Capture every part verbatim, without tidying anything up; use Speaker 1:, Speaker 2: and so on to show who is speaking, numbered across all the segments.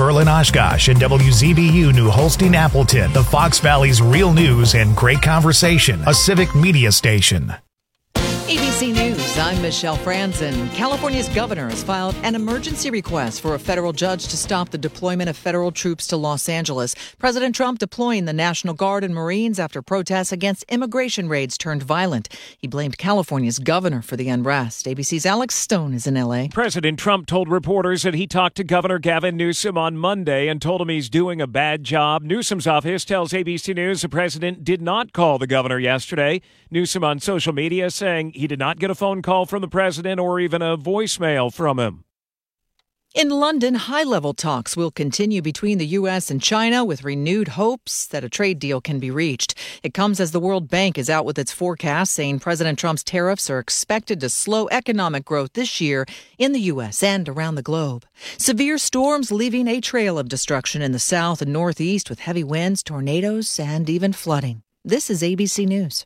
Speaker 1: Berlin, Oshkosh, and W Z B U New Holstein, Appleton, the Fox Valley's real news and great conversation, a civic media station.
Speaker 2: A B C News, I'm Michelle Franzen. California's governor has filed an emergency request for a federal judge to stop the deployment of federal troops to Los Angeles. President Trump deploying the National Guard and Marines after protests against immigration raids turned violent. He blamed California's governor for the unrest. A B C's Alex Stone is in L A.
Speaker 3: President Trump told reporters that he talked to Governor Gavin Newsom on Monday and told him he's doing a bad job. Newsom's office tells A B C News the president did not call the governor yesterday. Newsom on social media saying he did not get a phone call from the president or even a voicemail from him.
Speaker 2: In London, high-level talks will continue between the U S and China with renewed hopes that a trade deal can be reached. It comes as the World Bank is out with its forecast saying President Trump's tariffs are expected to slow economic growth this year in the U S and around the globe. Severe storms leaving a trail of destruction in the south and northeast with heavy winds, tornadoes, and even flooding. This is A B C News.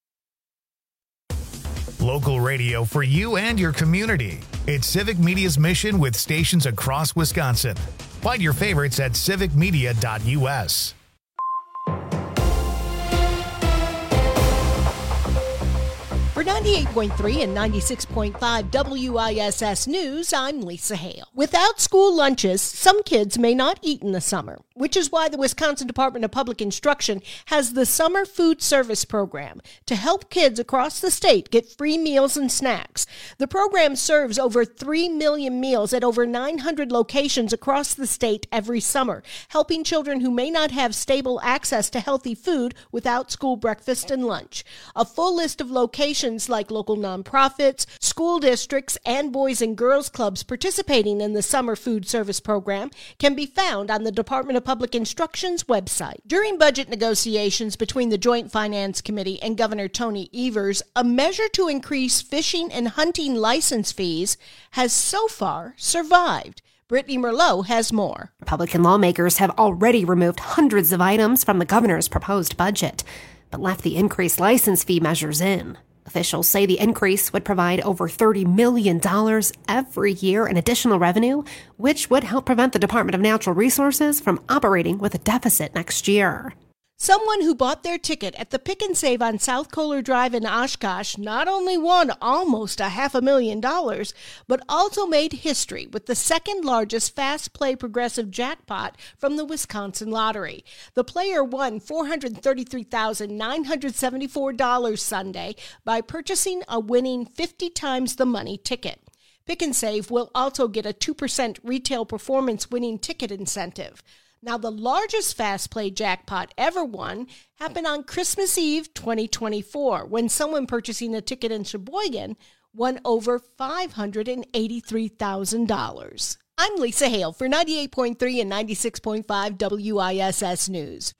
Speaker 1: Local radio for you and your community. It's Civic Media's mission with stations across Wisconsin. Find your favorites at civic media dot U S.
Speaker 4: For ninety-eight point three and ninety-six point five W I S S News, I'm Lisa Hale. Without school lunches, some kids may not eat in the summer, which is why the Wisconsin Department of Public Instruction has the Summer Food Service Program to help kids across the state get free meals and snacks. The program serves over three million meals at over nine hundred locations across the state every summer, helping children who may not have stable access to healthy food without school breakfast and lunch. A full list of locations like local nonprofits, school districts, and boys and girls clubs participating in the Summer Food Service Program can be found on the Department of Public Instruction's website. During budget negotiations between the Joint Finance Committee and Governor Tony Evers, a measure to increase fishing and hunting license fees has so far survived. Brittany Merlot has more.
Speaker 5: Republican lawmakers have already removed hundreds of items from the governor's proposed budget, but left the increased license fee measures in. Officials say the increase would provide over thirty million dollars every year in additional revenue, which would help prevent the Department of Natural Resources from operating with a deficit next year.
Speaker 4: Someone who bought their ticket at the Pick and Save on South Kohler Drive in Oshkosh not only won almost a half a million dollars, but also made history with the second largest fast play progressive jackpot from the Wisconsin Lottery. The player won four hundred thirty-three thousand nine hundred seventy-four dollars Sunday by purchasing a winning fifty times the money ticket. Pick and Save will also get a two percent retail performance winning ticket incentive. Now, the largest fast play jackpot ever won happened on Christmas Eve twenty twenty-four, when someone purchasing a ticket in Sheboygan won over five hundred eighty-three thousand dollars. I'm Lisa Hale for ninety-eight point three and ninety-six point five W I S S News.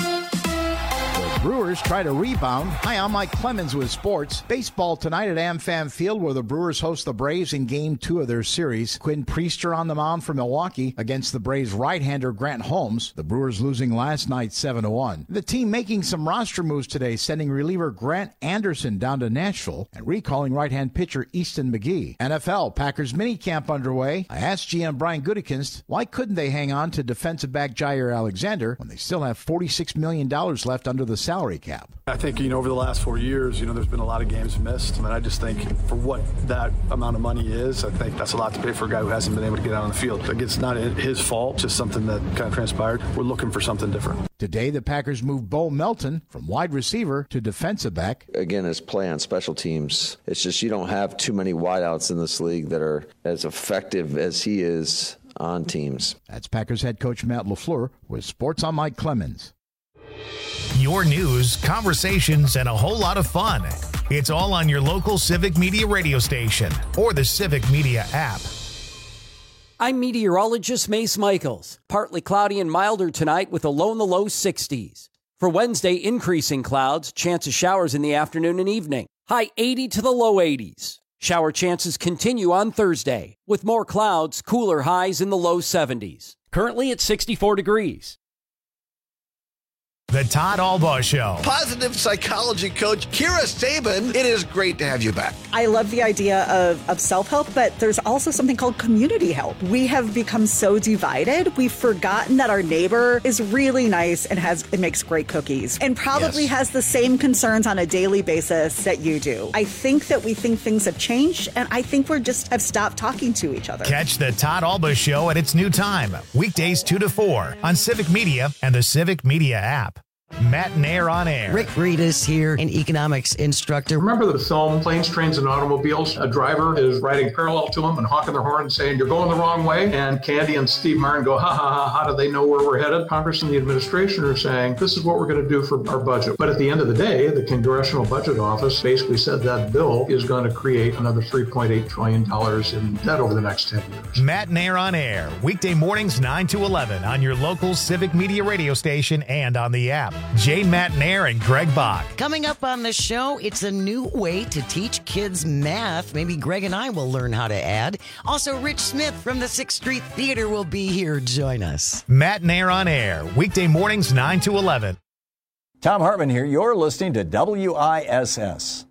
Speaker 6: Brewers try to rebound. Hi, I'm Mike Clemens with sports. Baseball tonight at AmFam Field, where the Brewers host the Braves in Game two of their series. Quinn Priester on the mound for Milwaukee against the Braves right-hander Grant Holmes. The Brewers losing last night seven to one. The team making some roster moves today, sending reliever Grant Anderson down to Nashville and recalling right-hand pitcher Easton McGee. N F L Packers minicamp underway. I asked G M Brian Gutekunst why couldn't they hang on to defensive back Jair Alexander when they still have forty-six million dollars left under the salary cap.
Speaker 7: I think, you know, over the last four years, you know, there's been a lot of games missed. And I just think for what that amount of money is, I think that's a lot to pay for a guy who hasn't been able to get out on the field. Like, it's not his fault, just something that kind of transpired. We're looking for something different.
Speaker 6: Today, the Packers moved Bo Melton from wide receiver to defensive back.
Speaker 8: Again, his play on special teams, it's just you don't have too many wideouts in this league that are as effective as he is on teams.
Speaker 6: That's Packers head coach Matt LaFleur with Sports on Mike Clemens.
Speaker 1: Your news, conversations, and a whole lot of fun. It's all on your local Civic Media radio station or the Civic Media app.
Speaker 9: I'm meteorologist Mace Michaels. Partly cloudy and milder tonight with a low in the low sixties. For Wednesday, increasing clouds, chance of showers in the afternoon and evening. High eighty to the low eighties. Shower chances continue on Thursday with more clouds, cooler highs in the low seventies. Currently at sixty-four degrees.
Speaker 1: The Todd Albaugh Show.
Speaker 10: Positive psychology coach Kira Sabin, it is great to have you back.
Speaker 11: I love the idea of, of self-help, but there's also something called community help. We have become so divided, we've forgotten that our neighbor is really nice and has and makes great cookies and probably yes. has the same concerns on a daily basis that you do. I think that we think things have changed, and I think we just have stopped talking to each other.
Speaker 1: Catch the Todd Albaugh Show at its new time, weekdays two to four on Civic Media and the Civic Media app. Matt Nair on air.
Speaker 12: Rick Breedis here, an economics instructor.
Speaker 13: Remember the film Planes, Trains, and Automobiles? A driver is riding parallel to him and honking their horn and saying, "You're going the wrong way." And Candy and Steve Martin go, ha, ha, ha, how do they know where we're headed? Congress and the administration are saying, this is what we're going to do for our budget. But at the end of the day, the Congressional Budget Office basically said that bill is going to create another three point eight trillion dollars in debt over the next ten years.
Speaker 1: Matt Nair on air, weekday mornings nine to eleven on your local Civic Media radio station and on the app. Jay Matt Nair and Greg Bach.
Speaker 12: Coming up on the show, it's a new way to teach kids math. Maybe Greg and I will learn how to add. Also, Rich Smith from the sixth Street Theater will be here. Join us.
Speaker 1: Matt Nair on air, weekday mornings nine to eleven.
Speaker 14: Tom Hartman here. You're listening to W I S S.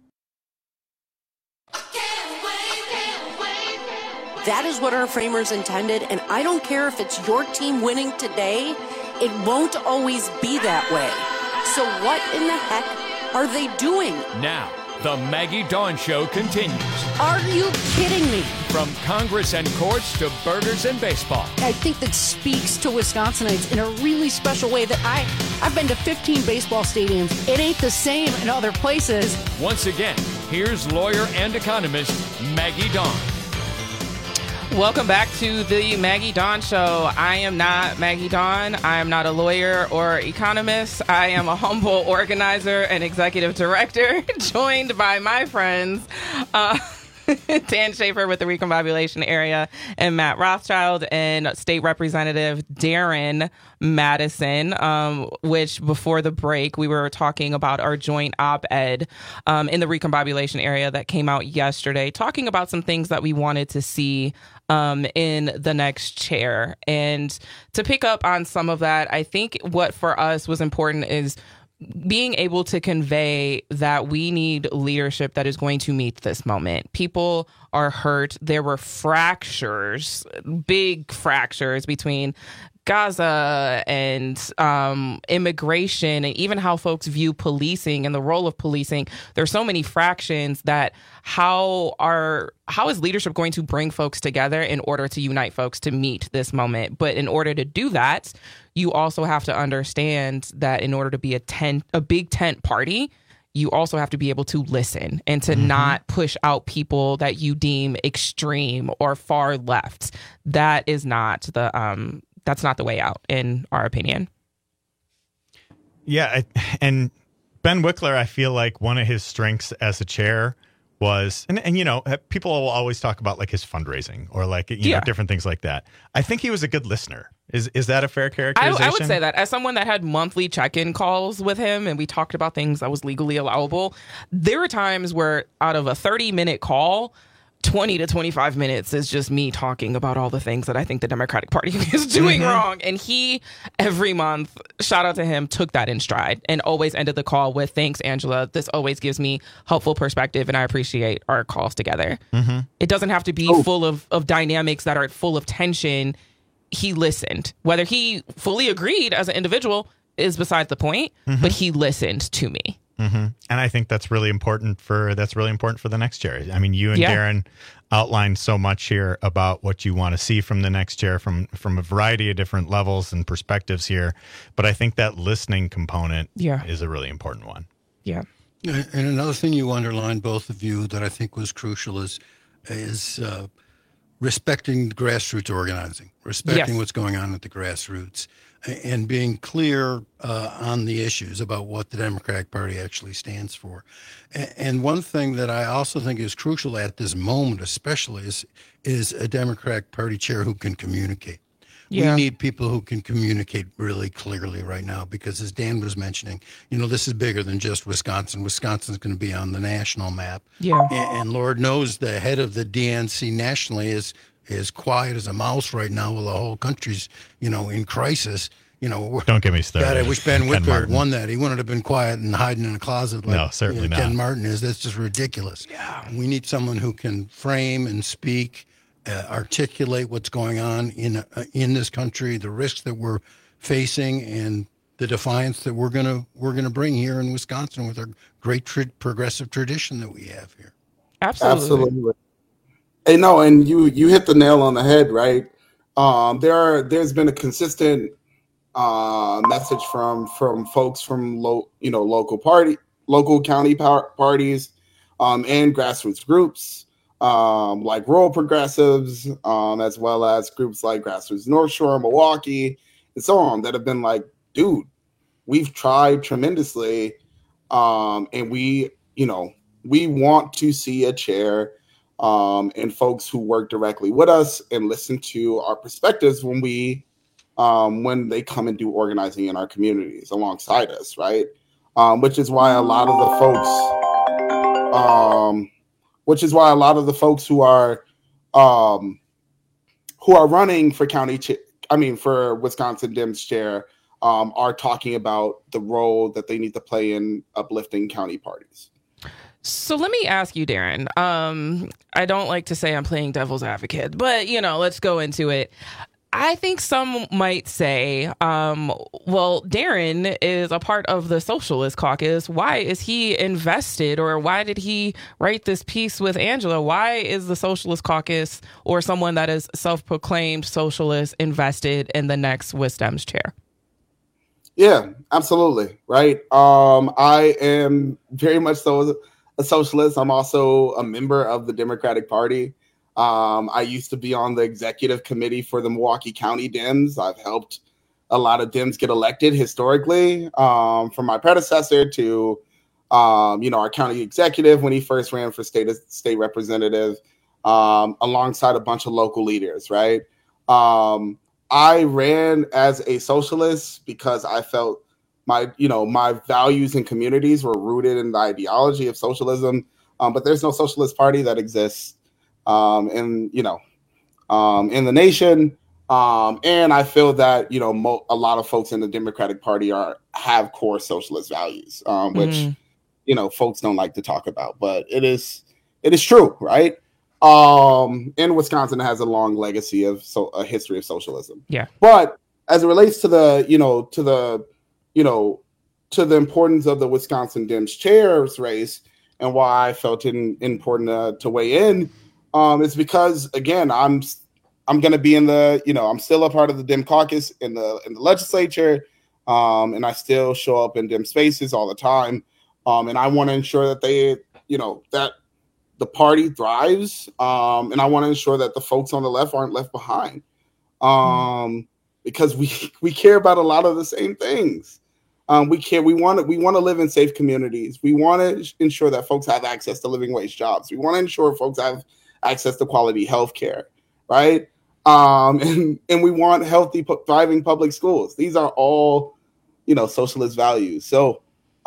Speaker 15: That is what our framers intended, and I don't care if it's your team winning today, it won't always be that way. So what in the heck are they doing?
Speaker 16: Now, the Maggie Dawn Show continues.
Speaker 15: Are you kidding me?
Speaker 16: From Congress and courts to burgers and baseball.
Speaker 15: I think that speaks to Wisconsinites in a really special way that I, I've been to fifteen baseball stadiums. It ain't the same in other places.
Speaker 16: Once again, here's lawyer and economist Maggie Dawn.
Speaker 17: Welcome back to the Maggie Dawn Show. I am not Maggie Dawn. I am not a lawyer or economist. I am a humble organizer and executive director, joined by my friends, uh, Dan Schaefer with the Recombobulation Area and Matt Rothschild and State Representative Darren Madison, um, which before the break, we were talking about our joint op-ed um, in the Recombobulation Area that came out yesterday, talking about some things that we wanted to see um, in the next chair. And to pick up on some of that, I think what for us was important is being able to convey that we need leadership that is going to meet this moment. People are hurt. There were fractures, big fractures between Gaza and um, immigration, and even how folks view policing and the role of policing. There's so many fractions that how are how is leadership going to bring folks together in order to unite folks to meet this moment? But in order to do that, you also have to understand that in order to be a tent, a big tent party, you also have to be able to listen and to mm-hmm. not push out people that you deem extreme or far left. That is not the um, that's not the way out, in our opinion.
Speaker 18: Yeah, and Ben Wickler, I feel like one of his strengths as a chair was, and, and you know, people will always talk about like his fundraising or like, you yeah. know, different things like that. I think he was a good listener. Is is that a fair characterization?
Speaker 17: I, I would say that. As someone that had monthly check-in calls with him and we talked about things that was legally allowable, there were times where out of a thirty-minute call, twenty to twenty-five minutes is just me talking about all the things that I think the Democratic Party is doing mm-hmm. wrong. And he, every month, shout out to him, took that in stride and always ended the call with, "Thanks, Angela. This always gives me helpful perspective and I appreciate our calls together." Mm-hmm. It doesn't have to be oh. full of, of dynamics that are full of tension. He listened. Whether he fully agreed as an individual is beside the point, mm-hmm. but he listened to me.
Speaker 18: Mm-hmm. And I think that's really important for that's really important for the next chair. I mean, you and yeah. Darren outlined so much here about what you want to see from the next chair from from a variety of different levels and perspectives here. But I think that listening component
Speaker 17: yeah.
Speaker 18: is a really important one.
Speaker 17: Yeah.
Speaker 19: And another thing you underlined, both of you, that I think was crucial is is uh, respecting grassroots organizing, respecting yes. what's going on at the grassroots, and being clear uh, on the issues about what the Democratic Party actually stands for. And one thing that I also think is crucial at this moment especially is, is a Democratic Party chair who can communicate. Yeah. We need people who can communicate really clearly right now because, as Dan was mentioning, you know, this is bigger than just Wisconsin. Wisconsin's going to be on the national map.
Speaker 17: Yeah.
Speaker 19: And, and Lord knows the head of the D N C nationally is is quiet as a mouse right now while the whole country's, you know, in crisis. you know,
Speaker 18: don't get me started.
Speaker 19: God, I wish Ben Whitfield won that. He wouldn't have been quiet and hiding in a closet like
Speaker 18: no, certainly
Speaker 19: you know,
Speaker 18: not.
Speaker 19: Ken Martin is. That's just ridiculous.
Speaker 12: Yeah.
Speaker 19: We need someone who can frame and speak, uh, articulate what's going on in uh, in this country, the risks that we're facing, and the defiance that we're gonna we're gonna bring here in Wisconsin with our great tra- progressive tradition that we have here.
Speaker 17: Absolutely.
Speaker 20: Absolutely. Hey, no, and you you hit the nail on the head, right? Um, there are there's been a consistent uh, message from from folks from lo, you know local party local county par- parties um, and grassroots groups um, like rural progressives, um, as well as groups like Grassroots North Shore, Milwaukee, and so on, that have been like, dude, we've tried tremendously, um, and we you know we want to see a chair. Um, and folks who work directly with us and listen to our perspectives when we, um, when they come and do organizing in our communities alongside us, right? Um, which is why a lot of the folks, um, which is why a lot of the folks who are, um, who are running for county, ch- I mean, for Wisconsin Dems chair, um, are talking about the role that they need to play in uplifting county parties.
Speaker 17: So let me ask you, Darren. Um, I don't like to say I'm playing devil's advocate, but, you know, let's go into it. I think some might say, um, well, Darren is a part of the Socialist Caucus. Why is he invested, or why did he write this piece with Angela? Why is the Socialist Caucus, or someone that is self-proclaimed socialist, invested in the next WisDems chair?
Speaker 20: Yeah, absolutely. Right. Um, I am very much so a socialist. I'm also a member of the Democratic Party. Um, I used to be on the executive committee for the Milwaukee County Dems. I've helped a lot of Dems get elected historically, um, from my predecessor to, um, you know, our county executive when he first ran for state state representative, um, alongside a bunch of local leaders. Right. Um, I ran as a socialist because I felt my, you know, my values and communities were rooted in the ideology of socialism. Um, but there's no socialist party that exists, um, in, you know, um, in the nation. Um, and I feel that, you know, mo- a lot of folks in the Democratic Party are have core socialist values, um, which, mm. you know, folks don't like to talk about. But it is it is true, right? Um, and Wisconsin has a long legacy of so a history of socialism.
Speaker 17: Yeah.
Speaker 20: But as it relates to the, you know, to the, you know, to the importance of the Wisconsin Dems chairs race and why I felt it important to, to weigh in, um, is because, again, I'm I'm going to be in the, you know, I'm still a part of the Dem caucus in the in the legislature, um, and I still show up in Dem spaces all the time, um, and I want to ensure that they, you know, that the party thrives, um, and I want to ensure that the folks on the left aren't left behind, um, mm. because we we care about a lot of the same things. Um, we care. We want to. We want to live in safe communities. We want to ensure that folks have access to living wage jobs. We want to ensure folks have access to quality health care, right? Um, and and we want healthy, thriving public schools. These are all, you know, socialist values. So,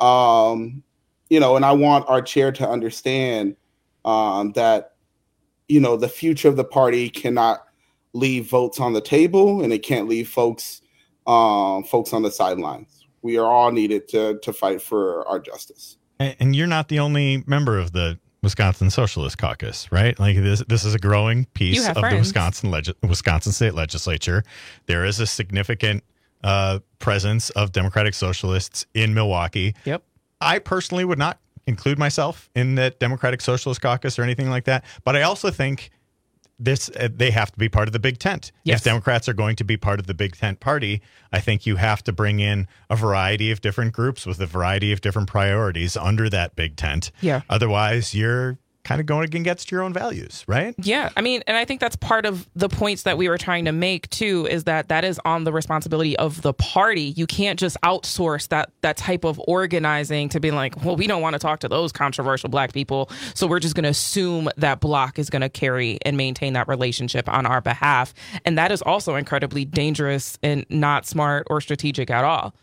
Speaker 20: um, you know, and I want our chair to understand um, that, you know, the future of the party cannot leave votes on the table, and it can't leave folks, um, folks on the sidelines. We are all needed to to fight for our justice.
Speaker 18: And you're not the only member of the Wisconsin Socialist Caucus, right? Like this, this is a growing piece of friends. the Wisconsin leg- Wisconsin State Legislature. There is a significant uh, presence of Democratic Socialists in Milwaukee.
Speaker 17: Yep.
Speaker 18: I personally would not include myself in the Democratic Socialist Caucus or anything like that, but I also think this uh, they have to be part of the big tent.
Speaker 17: Yes.
Speaker 18: If Democrats are going to be part of the big tent party, I think you have to bring in a variety of different groups with a variety of different priorities under that big tent.
Speaker 17: Yeah.
Speaker 18: Otherwise, you're kind of going against your own values, right?
Speaker 17: Yeah. I mean, and I think that's part of the points that we were trying to make, too, is that that is on the responsibility of the party. You can't just outsource that that type of organizing to be like, well, we don't want to talk to those controversial black people, so we're just going to assume that Block is going to carry and maintain that relationship on our behalf. And that is also incredibly dangerous and not smart or strategic at all.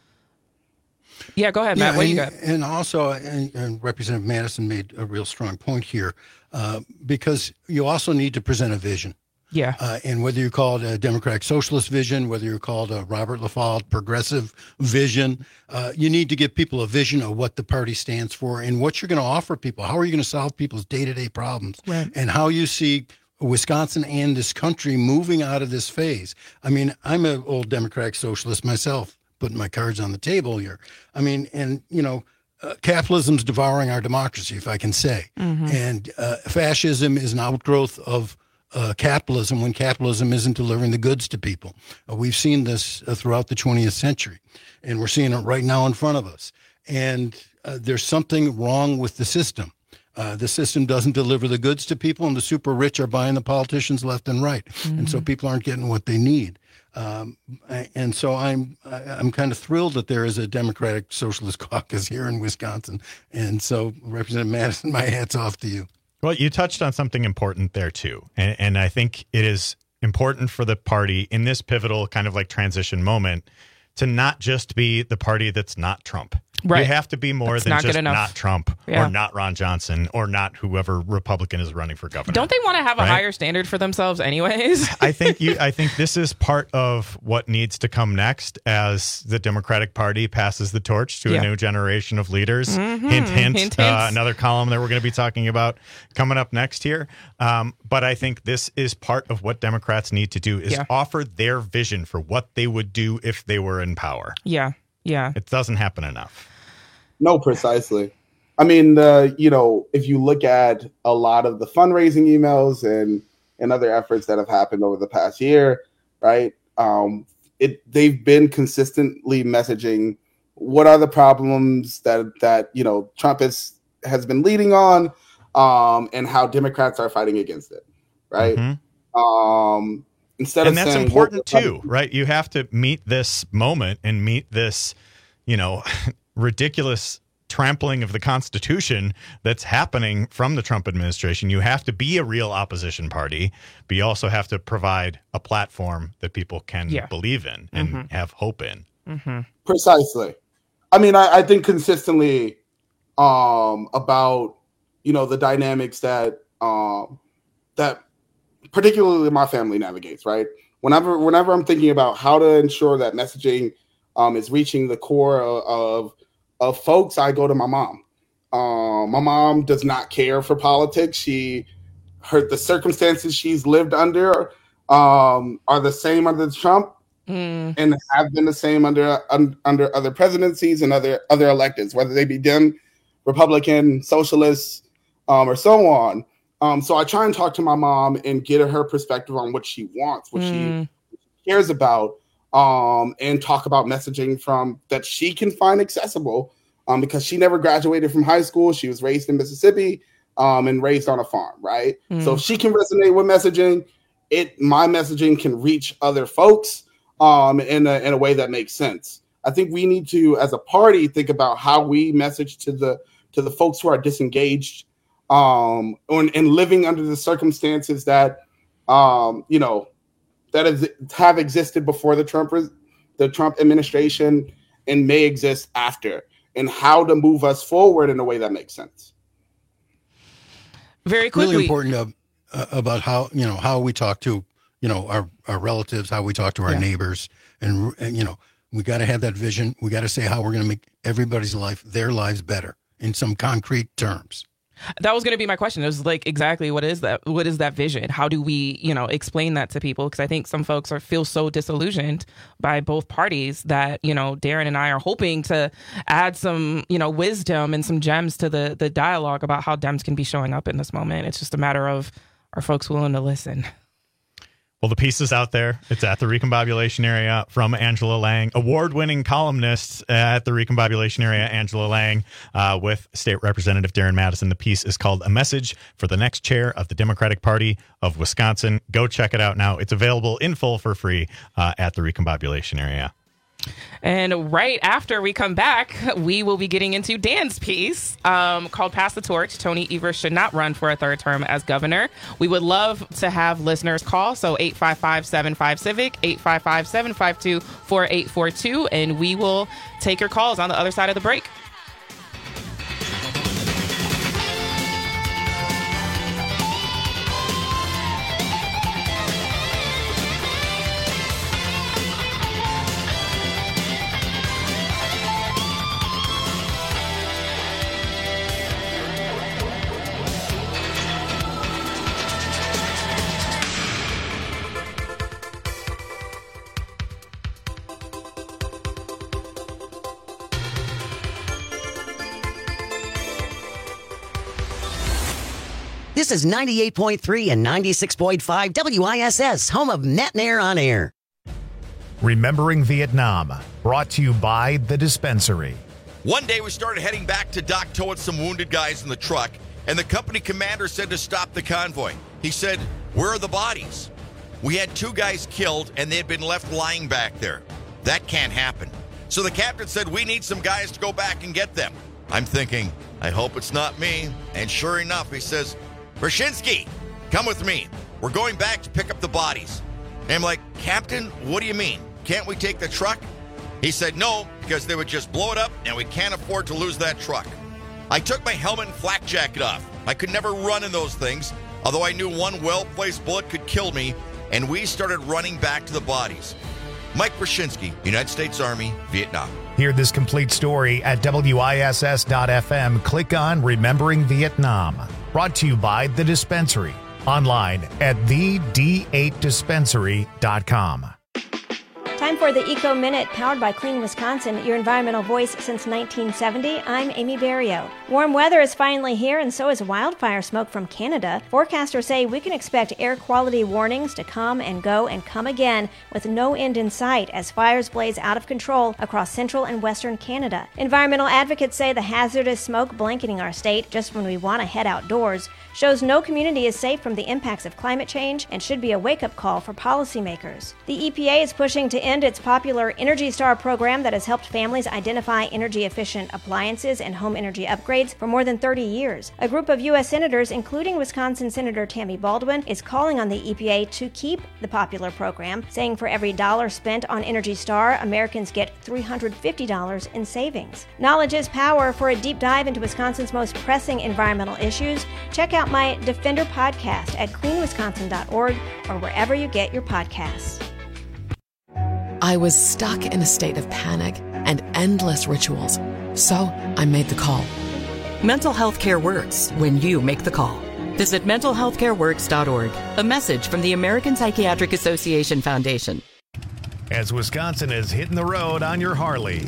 Speaker 17: Yeah, go ahead, Matt.
Speaker 19: Yeah,
Speaker 17: what
Speaker 19: and,
Speaker 17: do you got?
Speaker 19: And also, and, and Representative Madison made a real strong point here, uh, because you also need to present a vision.
Speaker 17: Yeah.
Speaker 19: Uh, and whether you call it a Democratic Socialist vision, whether you call it a Robert Laffont progressive vision, uh, you need to give people a vision of what the party stands for and what you're going to offer people. How are you going to solve people's day-to-day problems?
Speaker 17: Right.
Speaker 19: And how you see Wisconsin and this country moving out of this phase. I mean, I'm an old Democratic Socialist myself, putting my cards on the table here. I mean, and, you know, uh, capitalism's devouring our democracy, if I can say. Mm-hmm. And uh, fascism is an outgrowth of uh, capitalism when capitalism isn't delivering the goods to people. Uh, we've seen this uh, throughout the twentieth century, and we're seeing it right now in front of us. And uh, there's something wrong with the system. Uh, the system doesn't deliver the goods to people, and the super rich are buying the politicians left and right. Mm-hmm. And so people aren't getting what they need. Um, and so I'm I'm kind of thrilled that there is a Democratic Socialist Caucus here in Wisconsin. And so, Representative Madison, my hat's off to you.
Speaker 18: Well, you touched on something important there, too. And, and I think it is important for the party in this pivotal kind of like transition moment to not just be the party that's not Trump.
Speaker 17: Right.
Speaker 18: You have to be more
Speaker 17: That's
Speaker 18: than
Speaker 17: not
Speaker 18: just
Speaker 17: good enough.
Speaker 18: not Trump
Speaker 17: Yeah.
Speaker 18: or not Ron Johnson or not whoever Republican is running for governor.
Speaker 17: Don't they want to have a
Speaker 18: Right?
Speaker 17: higher standard for themselves anyways?
Speaker 18: I think you. I think this is part of what needs to come next as the Democratic Party passes the torch to
Speaker 17: Yeah.
Speaker 18: a new generation of leaders.
Speaker 17: Mhm.
Speaker 18: Hint, hint.
Speaker 17: Hint,
Speaker 18: uh,
Speaker 17: hint.
Speaker 18: another column that we're going to be talking about coming up next here. Um, but I think this is part of what Democrats need to do is
Speaker 17: Yeah.
Speaker 18: offer their vision for what they would do if they were in power.
Speaker 17: Yeah. Yeah.
Speaker 18: It doesn't happen enough.
Speaker 20: No, precisely. I mean, uh, you know, if you look at a lot of the fundraising emails and and other efforts that have happened over the past year, right? Um, it they've been consistently messaging what are the problems that that you know Trump has has been leading on, um, and how Democrats are fighting against it, right?
Speaker 18: Mm-hmm.
Speaker 20: Um, instead
Speaker 18: and
Speaker 20: of
Speaker 18: that's
Speaker 20: saying,
Speaker 18: important
Speaker 20: well,
Speaker 18: too, right? You have to meet this moment and meet this, you know, ridiculous trampling of the Constitution that's happening from the Trump administration. You have to be a real opposition party, but you also have to provide a platform that people can
Speaker 17: Yeah.
Speaker 18: believe in and
Speaker 17: Mm-hmm.
Speaker 18: have hope in.
Speaker 17: Mm-hmm.
Speaker 20: Precisely. I mean, I, I think consistently um, about you know the dynamics that um, that particularly my family navigates. Right. Whenever whenever I'm thinking about how to ensure that messaging um, is reaching the core of, of of folks, I go to my mom. Um, my mom does not care for politics. She her the circumstances she's lived under um, are the same under Trump.
Speaker 17: Mm.
Speaker 20: And have been the same under un, under other presidencies and other other electeds, whether they be Dem, Republican, Socialists, um, or so on. Um, so I try and talk to my mom and get her perspective on what she wants, what
Speaker 17: Mm.
Speaker 20: she cares about, um, and talk about messaging from that she can find accessible. Um, because she never graduated from high school, she was raised in Mississippi, um, and raised on a farm, right?
Speaker 17: Mm.
Speaker 20: So if she can resonate with messaging, it my messaging can reach other folks. Um, in a in a way that makes sense. I think we need to, as a party, think about how we message to the to the folks who are disengaged, um, and, and living under the circumstances that, um, you know, that is, have existed before the Trump the Trump administration and may exist after, and how to move us forward in a way that makes sense.
Speaker 17: Very quickly,
Speaker 19: Really important uh, uh, about how you know how we talk to. you know, our, our relatives, how we talk to our
Speaker 17: Yeah.
Speaker 19: neighbors. And, and, you know, we got to have that vision. We got to say how we're going to make everybody's life, their lives better in some concrete terms.
Speaker 17: That was going to be my question. It was like, exactly what is that? What is that vision? How do we, you know, explain that to people? Because I think some folks are feel so disillusioned by both parties that, you know, Darren and I are hoping to add some, you know, wisdom and some gems to the the dialogue about how Dems can be showing up in this moment. It's just a matter of, are folks willing to listen?
Speaker 18: Well, the piece is out there. It's at the Recombobulation Area from Angela Lang, award-winning columnist at the Recombobulation Area, Angela Lang, uh, with State Representative Darren Madison. The piece is called A Message for the Next Chair of the Democratic Party of Wisconsin. Go check it out now. It's available in full for free uh, at the Recombobulation Area.
Speaker 17: And right after we come back, we will be getting into Dan's piece um, called Pass the Torch. Tony Evers should not run for a third term as governor. We would love to have listeners call. So eight five five, seven five, civic, eight five five, seven five two, four eight four two. And we will take your calls on the other side of the break.
Speaker 12: This is ninety-eight point three and ninety-six point five W I S S, home of Matt and Air on Air.
Speaker 1: Remembering Vietnam, brought to you by The Dispensary.
Speaker 21: One day we started heading back to Dak To with some wounded guys in the truck, and the company commander said to stop the convoy. He said, "Where are the bodies?" We had two guys killed, and they had been left lying back there. That can't happen. So the captain said, "We need some guys to go back and get them." I'm thinking, I hope it's not me. And sure enough, he says, "Brzezinski, come with me. We're going back to pick up the bodies." And I'm like, "Captain, what do you mean? Can't we take the truck?" He said, "No, because they would just blow it up, and we can't afford to lose that truck." I took my helmet and flak jacket off. I could never run in those things, although I knew one well-placed bullet could kill me, and we started running back to the bodies. Mike Brzezinski, United States Army, Vietnam.
Speaker 1: Hear this complete story at W I S S dot F M. Click on Remembering Vietnam. Brought to you by The Dispensary. Online at the D eight dispensary dot com.
Speaker 22: Time for the Eco Minute, powered by Clean Wisconsin, your environmental voice since nineteen seventy. I'm Amy Barrio. Warm weather is finally here, and so is wildfire smoke from Canada. Forecasters say we can expect air quality warnings to come and go and come again with no end in sight as fires blaze out of control across central and western Canada. Environmental advocates say the hazardous smoke blanketing our state just when we want to head outdoors shows no community is safe from the impacts of climate change and should be a wake-up call for policymakers. The E P A is pushing to end its popular Energy Star program that has helped families identify energy-efficient appliances and home energy upgrades for more than thirty years. A group of U S senators, including Wisconsin Senator Tammy Baldwin, is calling on the E P A to keep the popular program, saying for every dollar spent on Energy Star, Americans get three hundred fifty dollars in savings. Knowledge is power. For a deep dive into Wisconsin's most pressing environmental issues, check out my Defender podcast at clean wisconsin dot org or wherever you get your podcasts.
Speaker 23: I was stuck in a state of panic and endless rituals, so I made the call.
Speaker 24: Mental health care works when you make the call. Visit mental health care works dot org. A message from the American Psychiatric Association Foundation.
Speaker 1: As Wisconsin is hitting the road on your Harley,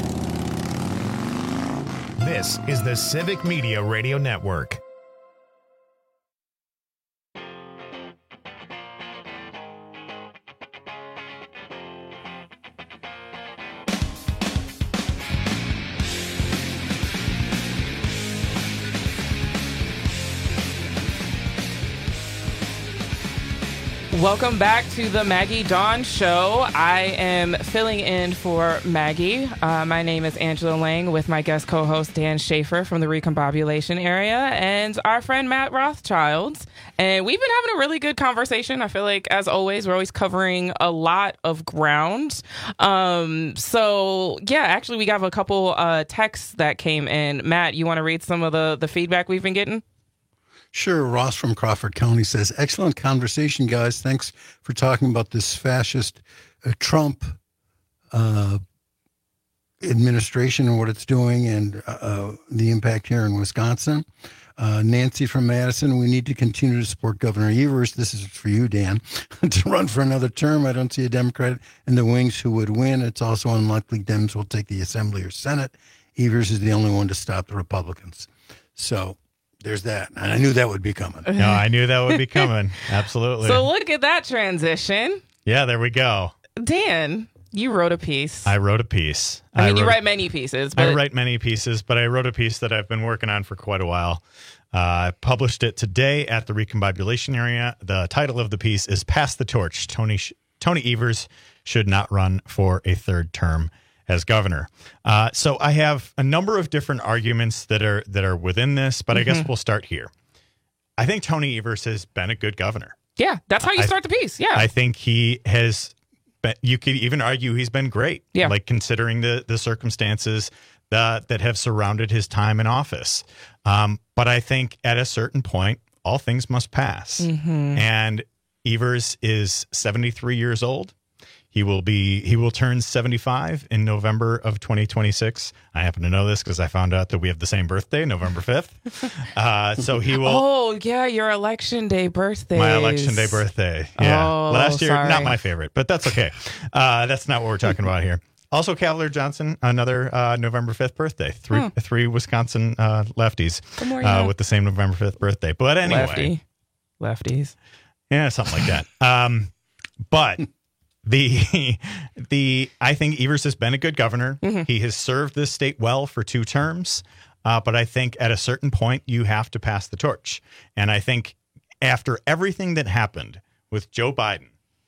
Speaker 1: this is the Civic Media Radio Network.
Speaker 17: Welcome back to the Maggie Dawn Show. I am filling in for Maggie. Uh, my name is Angela Lang with my guest co-host Dan Schaefer from the Recombobulation area and our friend Matt Rothschild. And we've been having a really good conversation. I feel like, as always, we're always covering a lot of ground. Um, so, yeah, actually, we got a couple uh, texts that came in. Matt, you want to read some of the, the feedback we've been getting?
Speaker 19: Sure. Ross from Crawford County says, excellent conversation, guys. Thanks for talking about this fascist uh, Trump uh, administration and what it's doing and uh, the impact here in Wisconsin. Uh, Nancy from Madison, we need to continue to support Governor Evers. This is for you, Dan, to run for another term. I don't see a Democrat in the wings who would win. It's also unlikely Dems will take the Assembly or Senate. Evers is the only one to stop the Republicans. So there's that. And I knew that would be coming.
Speaker 18: No, I knew that would be coming. Absolutely.
Speaker 17: So look at that transition.
Speaker 18: Yeah, there we go.
Speaker 17: Dan, you wrote a piece.
Speaker 18: I wrote a piece.
Speaker 17: I mean, I wrote, you write many pieces. But...
Speaker 18: I write many pieces, but I wrote a piece that I've been working on for quite a while. Uh, I published it today at the Recombobulation area. The title of the piece is Pass the Torch. Tony, Tony Evers should not run for a third term as governor. Uh, so I have a number of different arguments that are that are within this, but mm-hmm. I guess we'll start here. I think Tony Evers has been a good governor.
Speaker 17: Yeah, that's how you start
Speaker 18: I,
Speaker 17: the piece. Yeah.
Speaker 18: I think he has been, you could even argue he's been great.
Speaker 17: Yeah.
Speaker 18: Like considering the, the circumstances that, that have surrounded his time in office. Um, but I think at a certain point, all things must pass.
Speaker 17: Mm-hmm.
Speaker 18: And Evers is seventy-three years old. He will be. He will turn seventy-five in November of twenty twenty-six. I happen to know this because I found out that we have the same birthday, November fifth. Uh, so he will.
Speaker 17: Oh yeah, your election day birthday.
Speaker 18: My election day birthday. Yeah,
Speaker 17: oh,
Speaker 18: last year,
Speaker 17: sorry.
Speaker 18: not my favorite, but that's okay. Uh, that's not what we're talking about here. Also, Cavalier Johnson, another uh, November fifth birthday. Three
Speaker 17: Hmm.
Speaker 18: three Wisconsin uh, lefties
Speaker 17: more,
Speaker 18: uh,
Speaker 17: yeah.
Speaker 18: with the same November fifth birthday. But anyway.
Speaker 17: Lefty. Lefties.
Speaker 18: Yeah, something like that. Um, but the the I think Evers has been a good governor.
Speaker 17: Mm-hmm.
Speaker 18: He has served this state well for two terms. Uh, but I think at a certain point, you have to pass the torch. And I think after everything that happened with Joe Biden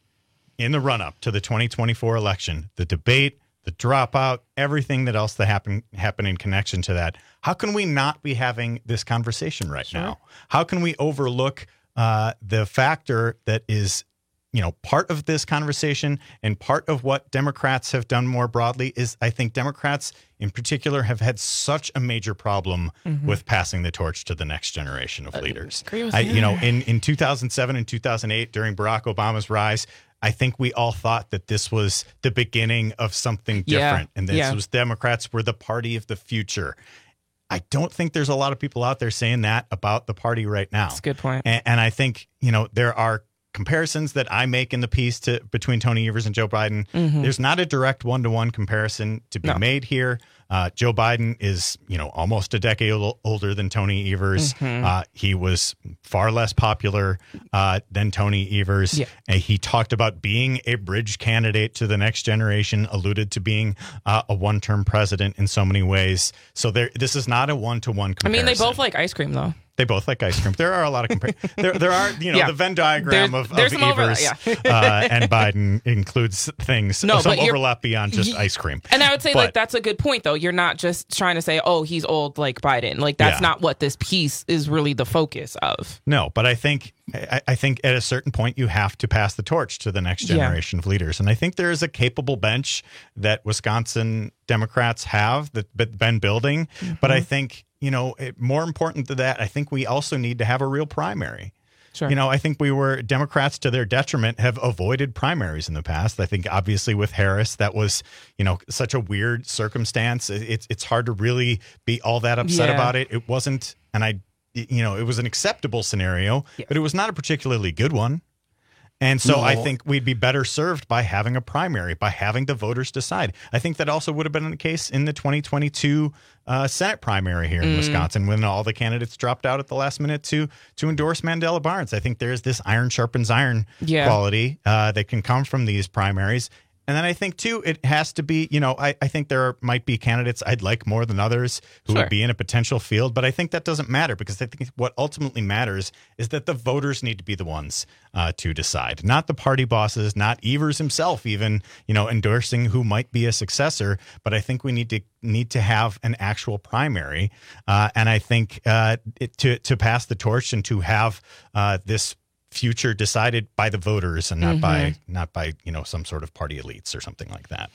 Speaker 18: in the run-up to the twenty twenty-four election, the debate, the dropout, everything that else that happened happened in connection to that, how can we not be having this conversation right
Speaker 17: Sure.
Speaker 18: now? How can we overlook uh, the factor that is, you know, part of this conversation and part of what Democrats have done more broadly is I think Democrats in particular have had such a major problem
Speaker 17: Mhm.
Speaker 18: with passing the torch to the next generation of leaders.
Speaker 17: agree with
Speaker 18: I,
Speaker 17: you.
Speaker 18: you know, in, in two thousand seven and two thousand eight, during Barack Obama's rise, I think we all thought that this was the beginning of something
Speaker 17: Yeah.
Speaker 18: different. And this
Speaker 17: Yeah.
Speaker 18: was Democrats were the party of the future. I don't think there's a lot of people out there saying that about the party right now.
Speaker 17: That's a good point.
Speaker 18: And, and I think, you know, there are comparisons that I make in the piece to between Tony Evers and Joe Biden.
Speaker 17: Mhm.
Speaker 18: There's not a direct one-to-one comparison to be
Speaker 17: No.
Speaker 18: made here. Uh, Joe Biden is, you know, almost a decade ol- older than Tony Evers.
Speaker 17: Mhm.
Speaker 18: Uh, he was far less popular uh, than Tony Evers.
Speaker 17: Yeah.
Speaker 18: And he talked about being a bridge candidate to the next generation, alluded to being uh, a one-term president in so many ways. So there, this is not a one-to-one
Speaker 17: I
Speaker 18: comparison.
Speaker 17: mean, they both like ice cream, though.
Speaker 18: They both like ice cream. There are a lot of compar- there. There are, you know,
Speaker 17: Yeah.
Speaker 18: the Venn diagram
Speaker 17: There-
Speaker 18: of,
Speaker 17: there's
Speaker 18: of
Speaker 17: some overlap,
Speaker 18: Evers
Speaker 17: yeah.
Speaker 18: uh, and Biden includes things.
Speaker 17: No,
Speaker 18: some
Speaker 17: but you're-
Speaker 18: overlap beyond just
Speaker 17: Ye-
Speaker 18: ice cream.
Speaker 17: And I would say,
Speaker 18: But-
Speaker 17: like, that's a good point, though. You're not just trying to say, oh, he's old like Biden. Like, that's
Speaker 18: Yeah.
Speaker 17: not what this piece is really the focus of.
Speaker 18: No, but I think I, I think at a certain point you have to pass the torch to the next
Speaker 17: Yeah.
Speaker 18: generation of leaders, and I think there is a capable bench that Wisconsin Democrats have that that been building. But I think, you know, it, more important than that, I think we also need to have a real primary.
Speaker 17: Sure.
Speaker 18: You know, I think we were Democrats to their detriment have avoided primaries in the past. I think obviously with Harris, that was, you know, such a weird circumstance. It- It's it's hard to really be all that upset
Speaker 17: Yeah.
Speaker 18: about it. It wasn't, and I, you know, it was an acceptable scenario, but it was not a particularly good one. And so
Speaker 19: No.
Speaker 18: I think we'd be better served by having a primary, by having the voters decide. I think that also would have been the case in the twenty twenty-two uh, Senate primary here in
Speaker 17: Mm.
Speaker 18: Wisconsin when all the candidates dropped out at the last minute to to endorse Mandela Barnes. I think there's this iron sharpens iron
Speaker 17: Yeah.
Speaker 18: quality uh, that can come from these primaries. And then I think, too, it has to be, you know, I, I think there are, might be candidates I'd like more than others who
Speaker 17: Sure.
Speaker 18: would be in a potential field. But I think that doesn't matter because I think what ultimately matters is that the voters need to be the ones uh, to decide, not the party bosses, not Evers himself even, you know, endorsing who might be a successor. But I think we need to need to have an actual primary. Uh, and I think uh, it, to, to pass the torch and to have uh, this future decided by the voters and not
Speaker 17: Mhm.
Speaker 18: by not by you know some sort of party elites or something like that.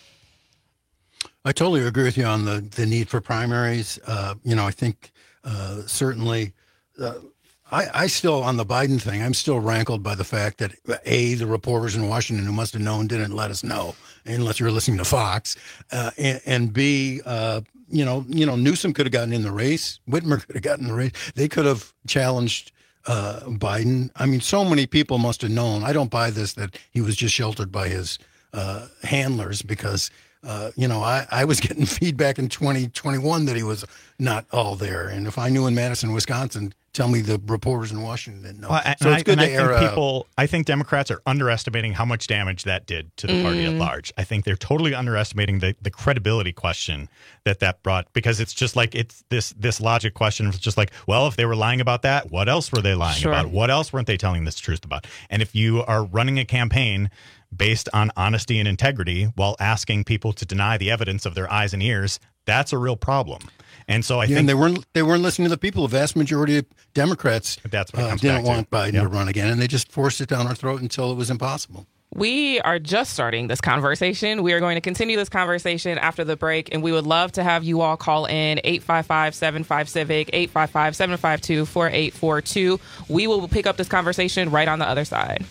Speaker 19: I totally agree with you on the, the need for primaries. Uh, you know, I think uh, certainly uh, I, I still, on the Biden thing, I'm still rankled by the fact that, A, the reporters in Washington who must have known didn't let us know, unless you were listening to Fox, uh, and, and B, uh, you know, you know, Newsom could have gotten in the race. Whitmer could have gotten in the race. They could have challenged uh, Biden. I mean, so many people must have known. I don't buy this that he was just sheltered by his uh, handlers because, uh, you know, I, I was getting feedback in twenty twenty-one that he was not all there. And if I knew in Madison, Wisconsin, tell me the reporters in Washington didn't know.
Speaker 18: Well, and
Speaker 19: so it's
Speaker 18: I,
Speaker 19: good
Speaker 18: and
Speaker 19: to
Speaker 18: I think
Speaker 19: air out.
Speaker 18: people. I think Democrats are underestimating how much damage that did to the party at
Speaker 17: Mm.
Speaker 18: large. I think they're totally underestimating the, the credibility question that that brought, because it's just like it's this this logic question. It's just like, well, if they were lying about that, what else were they lying
Speaker 17: Sure.
Speaker 18: about? What else weren't they telling this truth about? And if you are running a campaign based on honesty and integrity while asking people to deny the evidence of their eyes and ears, that's a real problem. And so I
Speaker 19: yeah,
Speaker 18: think
Speaker 19: and they weren't they weren't listening to the people. The vast majority of Democrats
Speaker 18: That's what it
Speaker 19: uh,
Speaker 18: comes
Speaker 19: didn't
Speaker 18: back to.
Speaker 19: want Biden
Speaker 18: Yep.
Speaker 19: to run again, and they just forced it down our throat until it was impossible.
Speaker 17: We are just starting this conversation. We are going to continue this conversation after the break, and we would love to have you all call in eight five five, seven five, CIVIC, eight five five, seven five two, four eight four two. We will pick up this conversation right on the other side.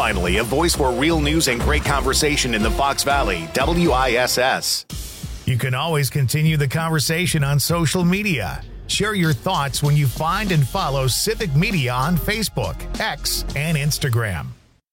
Speaker 1: Finally, a voice for real news and great conversation in the Fox Valley, W I S S. You can always continue the conversation on social media. Share your thoughts when you find and follow Civic Media on Facebook, X, and Instagram.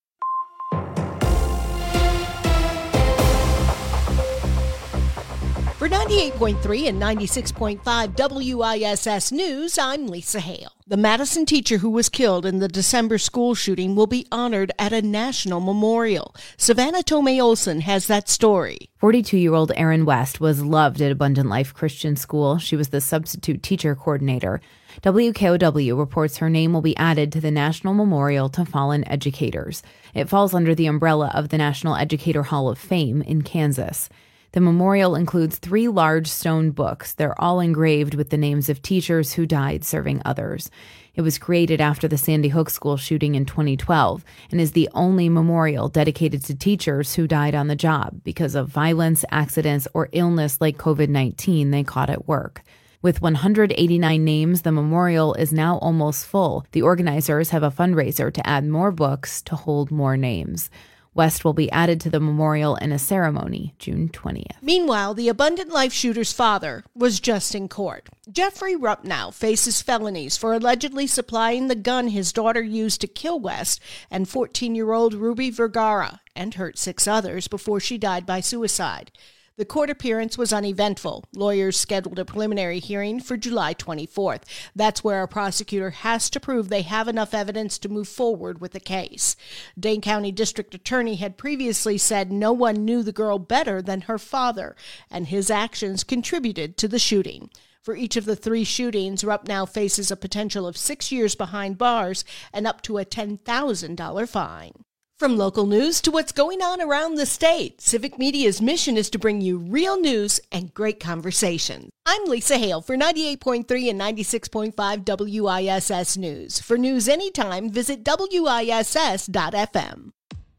Speaker 2: For ninety-eight point three and ninety-six point five W I S S News, I'm Lisa Hale. The Madison teacher who was killed in the December school shooting will be honored at a national memorial. Savannah Tomei Olson has that story.
Speaker 3: forty-two-year-old Erin West was loved at Abundant Life Christian School. She was the substitute teacher coordinator. W K O W reports her name will be added to the National Memorial to Fallen Educators. It falls under the umbrella of the National Educator Hall of Fame in Kansas. The memorial includes three large stone books. They're all engraved with the names of teachers who died serving others. It was created after the Sandy Hook school shooting in twenty twelve and is the only memorial dedicated to teachers who died on the job because of violence, accidents, or illness like covid nineteen they caught at work. With one hundred eighty-nine names, the memorial is now almost full. The organizers have a fundraiser to add more books to hold more names. West will be added to the memorial in a ceremony June twentieth.
Speaker 2: Meanwhile, the Abundant Life shooter's father was just in court. Jeffrey Rupp now faces felonies for allegedly supplying the gun his daughter used to kill West and fourteen-year-old Ruby Vergara and hurt six others before she died by suicide. The court appearance was uneventful. Lawyers scheduled a preliminary hearing for July twenty-fourth. That's where a prosecutor has to prove they have enough evidence to move forward with the case. Dane County District Attorney had previously said no one knew the girl better than her father, and his actions contributed to the shooting. For each of the three shootings, Rupp now faces a potential of six years behind bars and up to a ten thousand dollars fine. From local news to what's going on around the state, Civic Media's mission is to bring you real news and great conversation. I'm Lisa Hale for ninety-eight point three and ninety-six point five W I S S News. For news anytime, visit W I S S dot F M.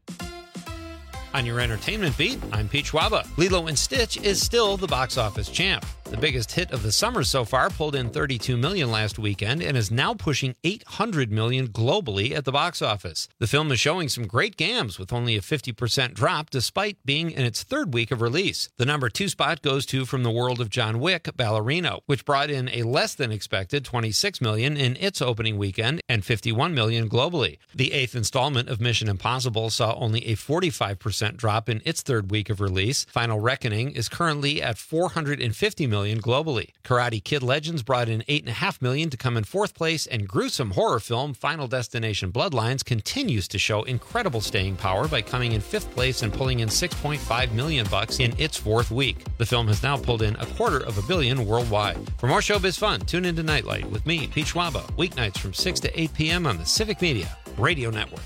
Speaker 4: On your entertainment beat, I'm Pete Schwaba. Lilo and Stitch is still the box office champ. The biggest hit of the summer so far pulled in thirty-two million dollars last weekend and is now pushing eight hundred million dollars globally at the box office. The film is showing some great gams with only a fifty percent drop despite being in its third week of release. The number two spot goes to From the World of John Wick, Ballerino, which brought in a less than expected twenty-six million dollars in its opening weekend and fifty-one million dollars globally. The eighth installment of Mission Impossible saw only a forty-five percent drop in its third week of release. Final Reckoning is currently at four hundred fifty million dollars globally. Karate Kid Legends brought in eight point five million dollars to come in fourth place, and gruesome horror film Final Destination Bloodlines continues to show incredible staying power by coming in fifth place and pulling in six point five million bucks in its fourth week. The film has now pulled in a quarter of a billion worldwide. For more showbiz fun, tune into Nightlight with me, Pete Schwaba, weeknights from six to eight p.m. on the Civic Media Radio Network.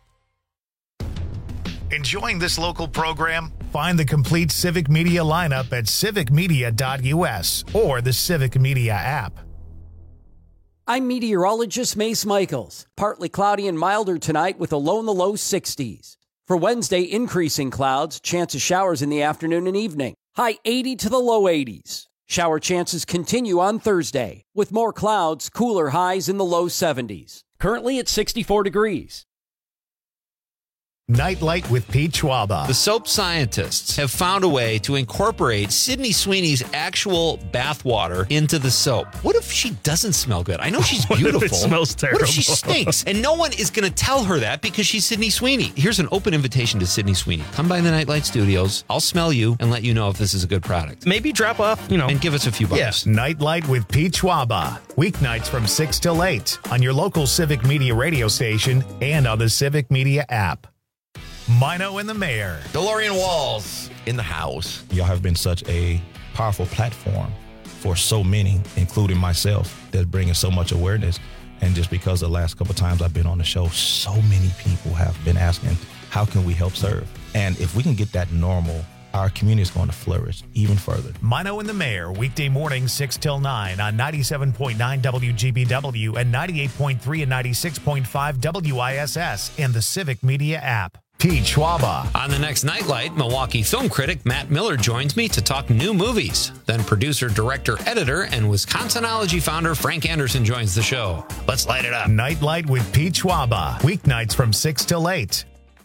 Speaker 1: Enjoying this local program? Find the complete Civic Media lineup at civic media dot U S or the Civic Media app.
Speaker 9: I'm meteorologist Mace Michaels. Partly cloudy and milder tonight with a low in the low sixties. For Wednesday, increasing clouds, chance of showers in the afternoon and evening. High eighty to the low eighties. Shower chances continue on Thursday with more clouds, cooler highs in the low seventies. Currently at sixty-four degrees.
Speaker 1: Nightlight with Pete Schwaba.
Speaker 4: The soap scientists have found a way to incorporate Sydney Sweeney's actual bath water into the soap. What if she doesn't smell good? I know she's beautiful.
Speaker 18: What if it smells terrible?
Speaker 4: What if she stinks? And no one is going to tell her that because she's Sydney Sweeney. Here's an open invitation to Sydney Sweeney. Come by the Nightlight Studios. I'll smell you and let you know if this is a good product.
Speaker 18: Maybe drop off, you know.
Speaker 4: And give us a few bucks.
Speaker 1: Yes. Nightlight with Pete Schwaba. Weeknights from six till eight on your local Civic Media radio station and on the Civic Media app. Mino and the Mayor.
Speaker 21: DeLorean Walls in the house.
Speaker 5: Y'all have been such a powerful platform for so many, including myself, that's bringing so much awareness. And just because the last couple of times I've been on the show, so many people have been asking, how can we help serve? And if we can get that normal, our community is going to flourish even further.
Speaker 1: Mino and the Mayor, weekday mornings six till nine on ninety-seven point nine W G B W and ninety-eight point three and ninety-six point five W I S S and the Civic Media app. Pete Schwaba.
Speaker 4: On the next Nightlight, Milwaukee film critic Matt Miller joins me to talk new movies. Then producer, director, editor, and Wisconsinology founder Frank Anderson joins the show. Let's light it up.
Speaker 1: Nightlight with Pete Schwaba. Weeknights from six till eight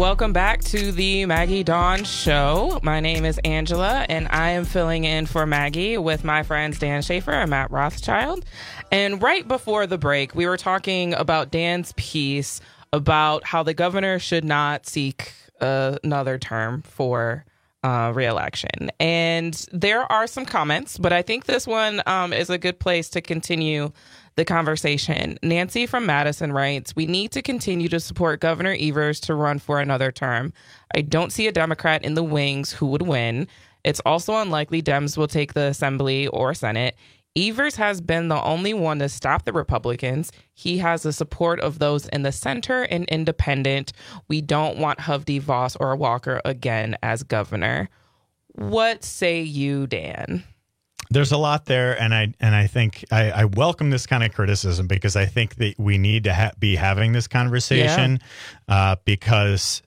Speaker 17: Welcome back to the Maggie Dawn Show. My name is Angela, and I am filling in for Maggie with my friends Dan Schaefer and Matt Rothschild. And right before the break, we were talking about Dan's piece about how the governor should not seek uh, another term for uh, re-election. And there are some comments, but I think this one um, is a good place to continue the conversation. Nancy from Madison writes, we need to continue to support Governor Evers to run for another term. I don't see a Democrat in the wings who would win. It's also unlikely Dems will take the Assembly or Senate. Evers has been the only one to stop the Republicans. He has the support of those in the center and independent. We don't want Hovde, Voss, or Walker again as governor. What say you, Dan?
Speaker 18: There's a lot there, and I and I think I, I welcome this kind of criticism because I think that we need to ha- be having this conversation yeah. uh, because,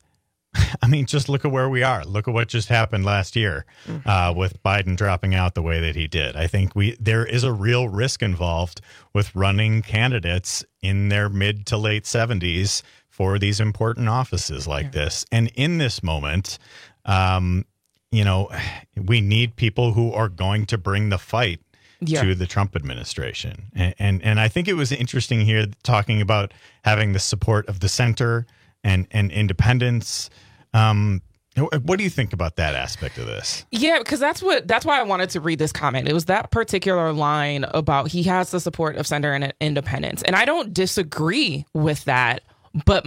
Speaker 18: I mean, just look at where we are. Look at what just happened last year mm-hmm. uh, with Biden dropping out the way that he did. I think we there is a real risk involved with running candidates in their mid to late seventies for these important offices like yeah. this. And in this moment, um, you know, we need people who are going to bring the fight yeah. to the Trump administration. And, and and I think it was interesting here talking about having the support of the center and, and independents. Um, what do you think about that aspect of this?
Speaker 17: Yeah, because that's what that's why I wanted to read this comment. It was that particular line about he has the support of center and independents. And I don't disagree with that. But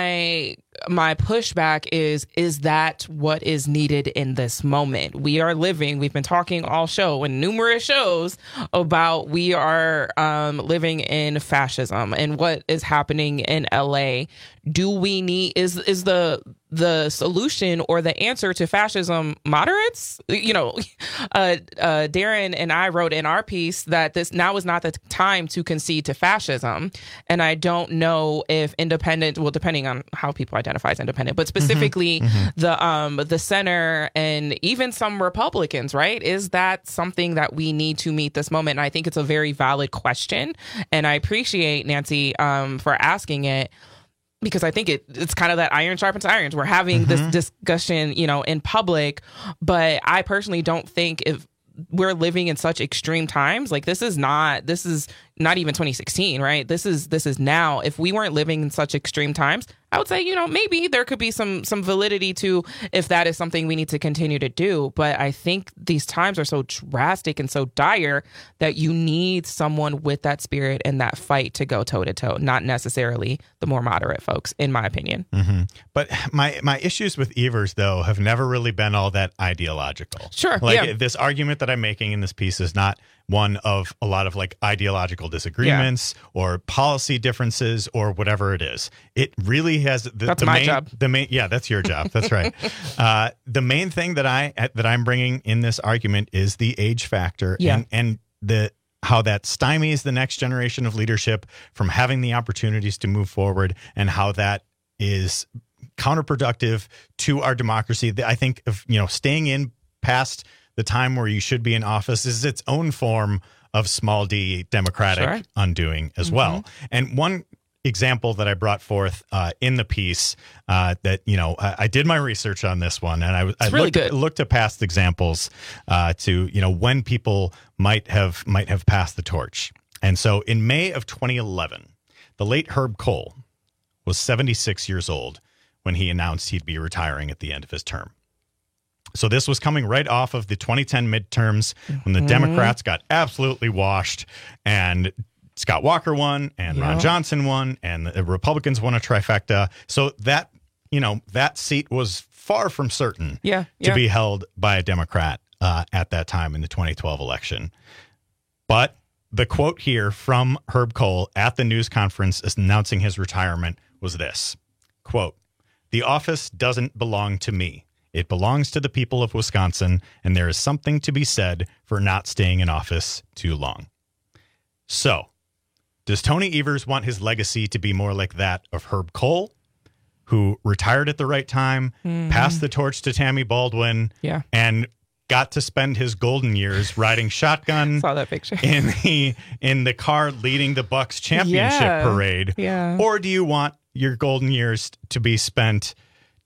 Speaker 17: my my pushback is, is that what is needed in this moment? We are living, we've been talking all show and numerous shows about we are um, living in fascism and what is happening in L A. Do we need, is is the the solution or the answer to fascism moderates? You know, uh, uh, Darren and I wrote in our piece that this now is not the time to concede to fascism. And I don't know if independent, well, depending on how people identify as independent, but specifically mm-hmm, mm-hmm. the um, the center and even some Republicans, right? Is that something that we need to meet this moment? And I think it's a very valid question. And I appreciate Nancy um, for asking it. Because I think it, it's kind of that iron sharpens irons. We're having mm-hmm. this discussion, you know, in public, but I personally don't think if we're living in such extreme times, like this is not, this is not even twenty sixteen, right? This is, this is now. If we weren't living in such extreme times, I would say, you know, maybe there could be some, some validity to if that is something we need to continue to do. But I think these times are so drastic and so dire that you need someone with that spirit and that fight to go toe to toe, not necessarily the more moderate folks, in my opinion.
Speaker 18: Mm-hmm. But my, my issues with Evers, though, have never really been all that ideological.
Speaker 17: Sure.
Speaker 18: Like
Speaker 17: yeah.
Speaker 18: this argument that I'm making in this piece is not one of a lot of like ideological disagreements yeah. or policy differences or whatever it is. It really has the,
Speaker 17: that's
Speaker 18: the
Speaker 17: my
Speaker 18: main,
Speaker 17: job.
Speaker 18: The main, yeah, that's your job. That's right. uh, the main thing that I that I'm bringing in this argument is the age factor
Speaker 17: yeah.
Speaker 18: and and the how that stymies the next generation of leadership from having the opportunities to move forward, and how that is counterproductive to our democracy. I think of you know staying in past the time where you should be in office is its own form of small d democratic
Speaker 17: sure.
Speaker 18: undoing as
Speaker 17: mm-hmm.
Speaker 18: well. And one example that I brought forth uh, in the piece uh, that, you know, I, I did my research on this one, and I, I
Speaker 17: really
Speaker 18: looked,
Speaker 17: good.
Speaker 18: looked at past examples uh, to, you know, when people might have might have passed the torch. And so in May of twenty eleven, the late Herb Kohl was seventy-six years old when he announced he'd be retiring at the end of his term. So this was coming right off of the twenty ten midterms when the mm-hmm. Democrats got absolutely washed and Scott Walker won and yeah. Ron Johnson won and the Republicans won a trifecta. So that, you know, that seat was far from certain
Speaker 17: yeah,
Speaker 18: to
Speaker 17: yeah.
Speaker 18: be held by a Democrat uh, at that time in the twenty twelve election. But the quote here from Herb Kohl at the news conference announcing his retirement was this, quote, "The office doesn't belong to me. It belongs to the people of Wisconsin, and there is something to be said for not staying in office too long." So, does Tony Evers want his legacy to be more like that of Herb Kohl, who retired at the right time, mm-hmm. passed the torch to Tammy Baldwin,
Speaker 17: yeah.
Speaker 18: and got to spend his golden years riding shotgun
Speaker 17: Saw that picture.
Speaker 18: in the in the car leading the Bucks championship
Speaker 17: yeah.
Speaker 18: parade?
Speaker 17: Yeah.
Speaker 18: Or do you want your golden years to be spent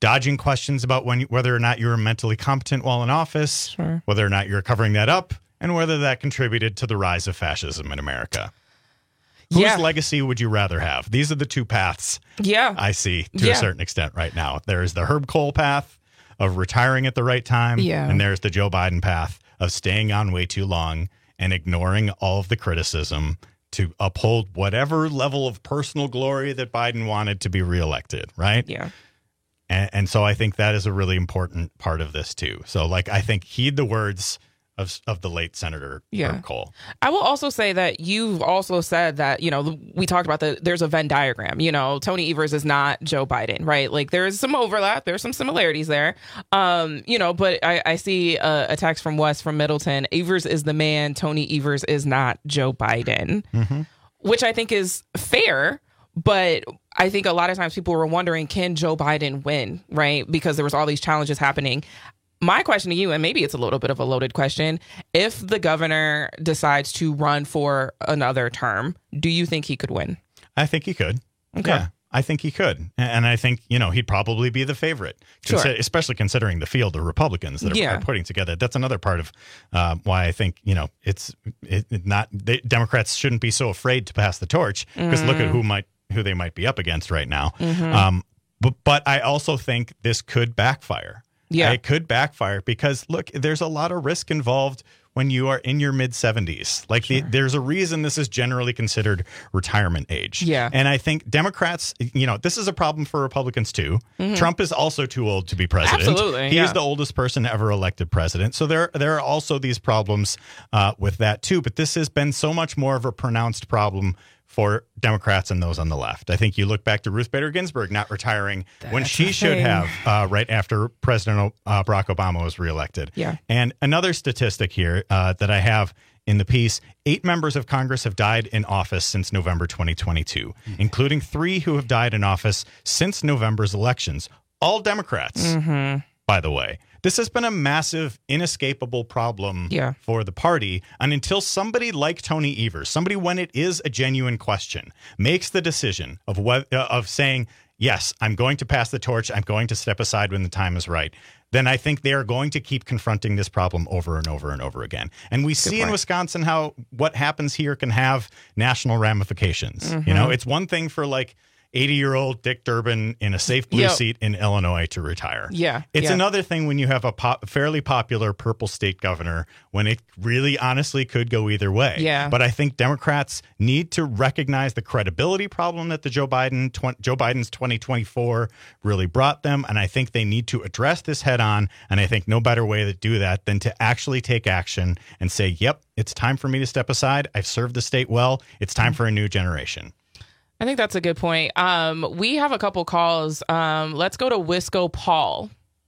Speaker 18: dodging questions about when whether or not you were mentally competent while in office, sure. whether or not you're covering that up, and whether that contributed to the rise of fascism in America. Whose
Speaker 17: yeah.
Speaker 18: legacy would you rather have? These are the two paths
Speaker 17: yeah.
Speaker 18: I see to
Speaker 17: yeah.
Speaker 18: a certain extent right now. There's the Herb Kohl path of retiring at the right time,
Speaker 17: yeah.
Speaker 18: and there's the Joe Biden path of staying on way too long and ignoring all of the criticism to uphold whatever level of personal glory that Biden wanted to be reelected, right?
Speaker 17: Yeah.
Speaker 18: And, and so I think that is a really important part of this, too. So, like, I think heed the words Of, of the late Senator
Speaker 17: yeah.
Speaker 18: Herb Kohl.
Speaker 17: I will also say that you've also said that, you know, we talked about the, there's a Venn diagram, you know, Tony Evers is not Joe Biden, right? Like there's some overlap, there's some similarities there, um, you know, but I, I see a, a text from Wes from Middleton. Evers is the man, Tony Evers is not Joe Biden, mm-hmm. which I think is fair. But I think a lot of times people were wondering, can Joe Biden win, right? Because there was all these challenges happening. My question to you, and maybe it's a little bit of a loaded question, if the governor decides to run for another term, do you think he could win?
Speaker 18: I think he could.
Speaker 17: Okay.
Speaker 18: Yeah, I think he could. And I think, you know, he'd probably be the favorite,
Speaker 17: sure.
Speaker 18: Consi- especially considering the field of Republicans that are,
Speaker 17: yeah.
Speaker 18: are putting together. That's another part of uh, why I think, you know, it's it, it not they, Democrats shouldn't be so afraid to pass the torch because mm. look at who might who they might be up against right now.
Speaker 17: Mm-hmm.
Speaker 18: Um, but, but I also think this could backfire.
Speaker 17: Yeah.
Speaker 18: It could backfire because, look, there's a lot of risk involved when you are in your mid seventies. Like, sure. the, there's a reason this is generally considered retirement age.
Speaker 17: Yeah.
Speaker 18: And I think Democrats, you know, this is a problem for Republicans, too. Mm-hmm. Trump is also too old to be president.
Speaker 17: Absolutely.
Speaker 18: He
Speaker 17: yeah.
Speaker 18: is the oldest person ever elected president. So there, there are also these problems uh, with that, too. But this has been so much more of a pronounced problem for Democrats and those on the left. I think you look back to Ruth Bader Ginsburg not retiring That's when she should have uh, right after President uh, Barack Obama was reelected.
Speaker 17: Yeah.
Speaker 18: And another statistic here uh, that I have in the piece, eight members of Congress have died in office since November twenty twenty-two, mm-hmm. including three who have died in office since November's elections. All Democrats,
Speaker 17: mm-hmm.
Speaker 18: by the way. This has been a massive, inescapable problem
Speaker 17: yeah.
Speaker 18: for the party. And until somebody like Tony Evers, somebody when it is a genuine question, makes the decision of what, uh, of saying, yes, I'm going to pass the torch, I'm going to step aside when the time is right, then I think they are going to keep confronting this problem over and over and over again. And we Good see point. in Wisconsin how what happens here can have national ramifications. Mm-hmm. You know, it's one thing for like eighty-year-old Dick Durbin in a safe blue
Speaker 17: yep.
Speaker 18: seat in Illinois to retire.
Speaker 17: Yeah.
Speaker 18: It's
Speaker 17: yeah.
Speaker 18: another thing when you have a pop, fairly popular purple state governor when it really honestly could go either way.
Speaker 17: Yeah.
Speaker 18: But I think Democrats need to recognize the credibility problem that the Joe Biden tw- Joe Biden's twenty twenty-four really brought them. And I think they need to address this head on. And I think no better way to do that than to actually take action and say, yep, it's time for me to step aside. I've served the state well. It's time for a new generation.
Speaker 17: I think that's a good point. Um, we have a couple calls. Um, let's go to Wisco Paul.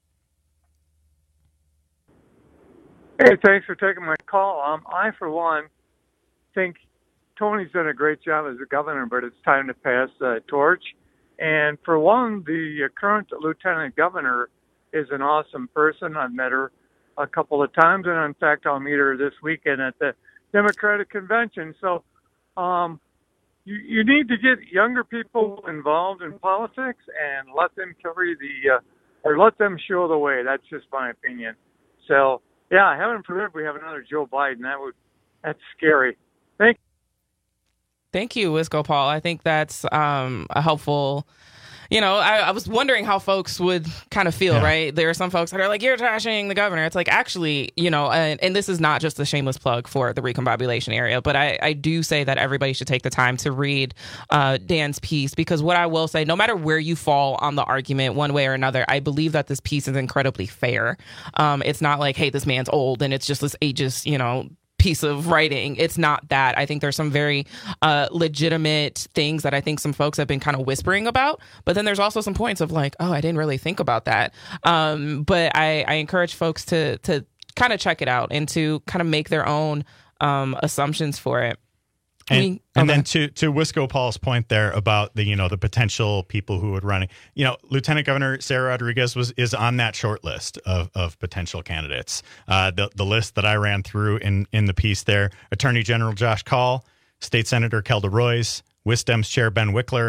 Speaker 6: Hey, thanks for taking my call. Um, I, for one, think Tony's done a great job as a governor, but it's time to pass the torch. And for one, the current lieutenant governor is an awesome person. I've met her a couple of times, and in fact, I'll meet her this weekend at the Democratic Convention. So, um, You, you need to get younger people involved in politics and let them carry the, uh, or let them show the way. That's just my opinion. So, yeah, heaven forbid we have another Joe Biden. That would, that's scary. Thank you.
Speaker 17: Thank you, Wisco Paul. I think that's um, a helpful. You know, I, I was wondering how folks would kind of feel, yeah. right? There are some folks that are like, you're trashing the governor. It's like, actually, you know, and, and this is not just a shameless plug for the recombobulation area, but I, I do say that everybody should take the time to read uh, Dan's piece, because what I will say, no matter where you fall on the argument one way or another, I believe that this piece is incredibly fair. Um, it's not like, hey, this man's old and it's just this ageist, you know, piece of writing. It's not that. I think there's some very uh, legitimate things that I think some folks have been kind of whispering about, but then there's also some points of like, oh, I didn't really think about that. Um, but I, I encourage folks to to kind of check it out and to kind of make their own um, assumptions for it.
Speaker 18: And,
Speaker 17: we,
Speaker 18: and
Speaker 17: okay.
Speaker 18: then to to Wisco Paul's point there about the, you know, the potential people who would run, you know, Lieutenant Governor Sarah Rodriguez was is on that short list of, of potential candidates. Uh, the the list that I ran through in, in the piece there: Attorney General Josh Kaul, State Senator Kelda Roys, Wisdem's Chair Ben Wickler,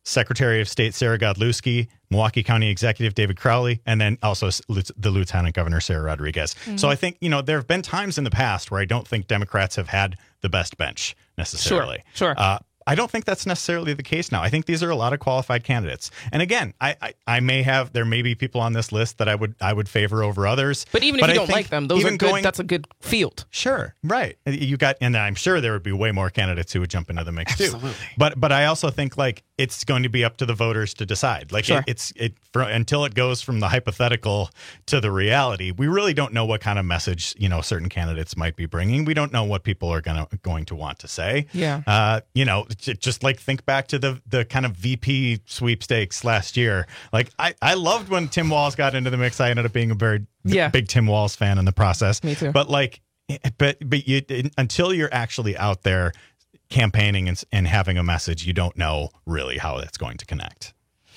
Speaker 18: Secretary of State Sarah Godlewski, Milwaukee County Executive David Crowley, and then also the Lieutenant Governor Sarah Rodriguez. Mm-hmm. So I think, you know, there have been times in the past where I don't think Democrats have had the best bench necessarily.
Speaker 17: Sure, sure.
Speaker 18: Uh, I don't think that's necessarily the case now. I think these are a lot of qualified candidates. And again, I, I, I may have, there may be people on this list that I would I would favor over others.
Speaker 17: But even if but you I don't like them, those are good. Going, that's a good field.
Speaker 18: Sure, right. You got, and I'm sure there would be way more candidates who would jump into the mix
Speaker 17: Absolutely.
Speaker 18: too. But but I also think like it's going to be up to the voters to decide. Like
Speaker 17: sure.
Speaker 18: it, it's it for, until it goes from the hypothetical to the reality. We really don't know what kind of message, you know, certain candidates might be bringing. We don't know what people are going to going to want to say.
Speaker 17: Yeah.
Speaker 18: Uh, you know, just like think back to the the kind of V P sweepstakes last year. Like I, I loved when Tim Walz got into the mix. I ended up being a very
Speaker 17: yeah.
Speaker 18: big Tim Walz fan in the process.
Speaker 17: Me too.
Speaker 18: But like, but but you until you're actually out there campaigning and, and having a message, you don't know really how that's going to connect.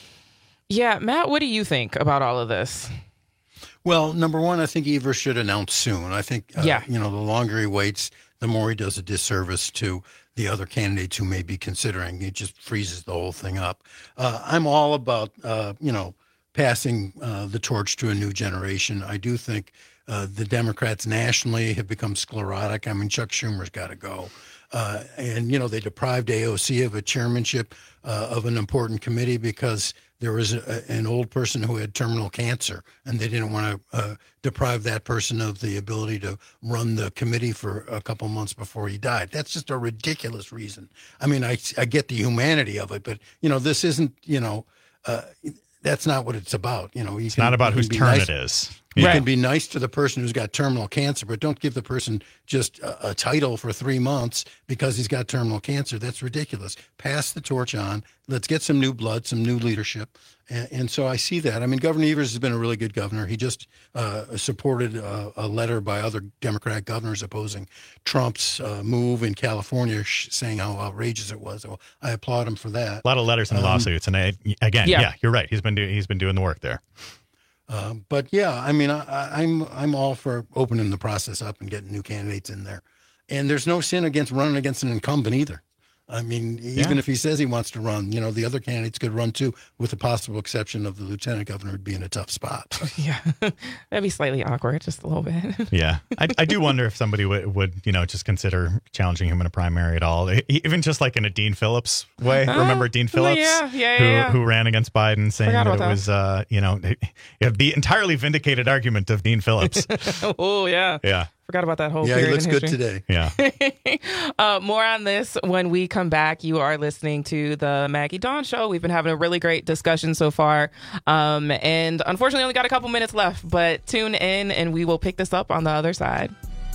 Speaker 17: Yeah, Matt, what do you think about all of this?
Speaker 19: Well, number one, I think Evers should announce soon. I think, uh,
Speaker 17: yeah.
Speaker 19: you know, the longer he waits, the more he does a disservice to the other candidates who may be considering. It just freezes the whole thing up. Uh, I'm all about, uh, you know, passing uh, the torch to a new generation. I do think uh, the Democrats nationally have become sclerotic. I mean, Chuck Schumer's got to go. Uh, and, you know, they deprived A O C of a chairmanship uh, of an important committee because there was a, an old person who had terminal cancer, and they didn't want to uh, deprive that person of the ability to run the committee for a couple months before he died. That's just a ridiculous reason. I mean, I, I get the humanity of it, but, you know, this isn't, you know, uh, that's not what it's about. You know, you
Speaker 18: it's
Speaker 19: can,
Speaker 18: not about whose turn
Speaker 19: nice.
Speaker 18: it is.
Speaker 19: You
Speaker 18: right.
Speaker 19: can be nice to the person who's got terminal cancer, but don't give the person just a, a title for three months because he's got terminal cancer. That's ridiculous. Pass the torch on. Let's get some new blood, some new leadership. And, and so I see that. I mean, Governor Evers has been a really good governor. He just uh, supported a, a letter by other Democrat governors opposing Trump's uh, move in California, sh- saying how outrageous it was. So I applaud him for that.
Speaker 18: A lot of letters and um, lawsuits. And I, again, yeah. yeah, you're right. He's been doing he's been doing the work there.
Speaker 19: Uh, but yeah, I mean, I, I'm I'm all for opening the process up and getting new candidates in there, and there's no sin against running against an incumbent either. I mean, even
Speaker 18: yeah.
Speaker 19: if he says he wants to run, you know, the other candidates could run too, with the possible exception of the lieutenant governor would be in a tough spot.
Speaker 17: Yeah, that'd be slightly awkward, just a little bit.
Speaker 18: yeah, I, I do wonder if somebody would, would, you know, just consider challenging him in a primary at all, even just like in a Dean Phillips way. Uh, Remember Dean Phillips?
Speaker 17: Yeah, yeah,
Speaker 18: who,
Speaker 17: yeah.
Speaker 18: who ran against Biden, saying that it
Speaker 17: that.
Speaker 18: was, uh, you know, the entirely vindicated argument of Dean Phillips.
Speaker 17: Oh yeah,
Speaker 18: yeah.
Speaker 17: Forgot about that whole
Speaker 19: yeah,
Speaker 17: period
Speaker 19: he looks
Speaker 17: in
Speaker 19: good
Speaker 17: history.
Speaker 19: today.
Speaker 18: Yeah.
Speaker 17: uh, more on this when we come back. You are listening to the Maggie Dawn Show. We've been having a really great discussion so far. Um, and unfortunately, only got a couple minutes left, but tune in and we will pick this up on the other side.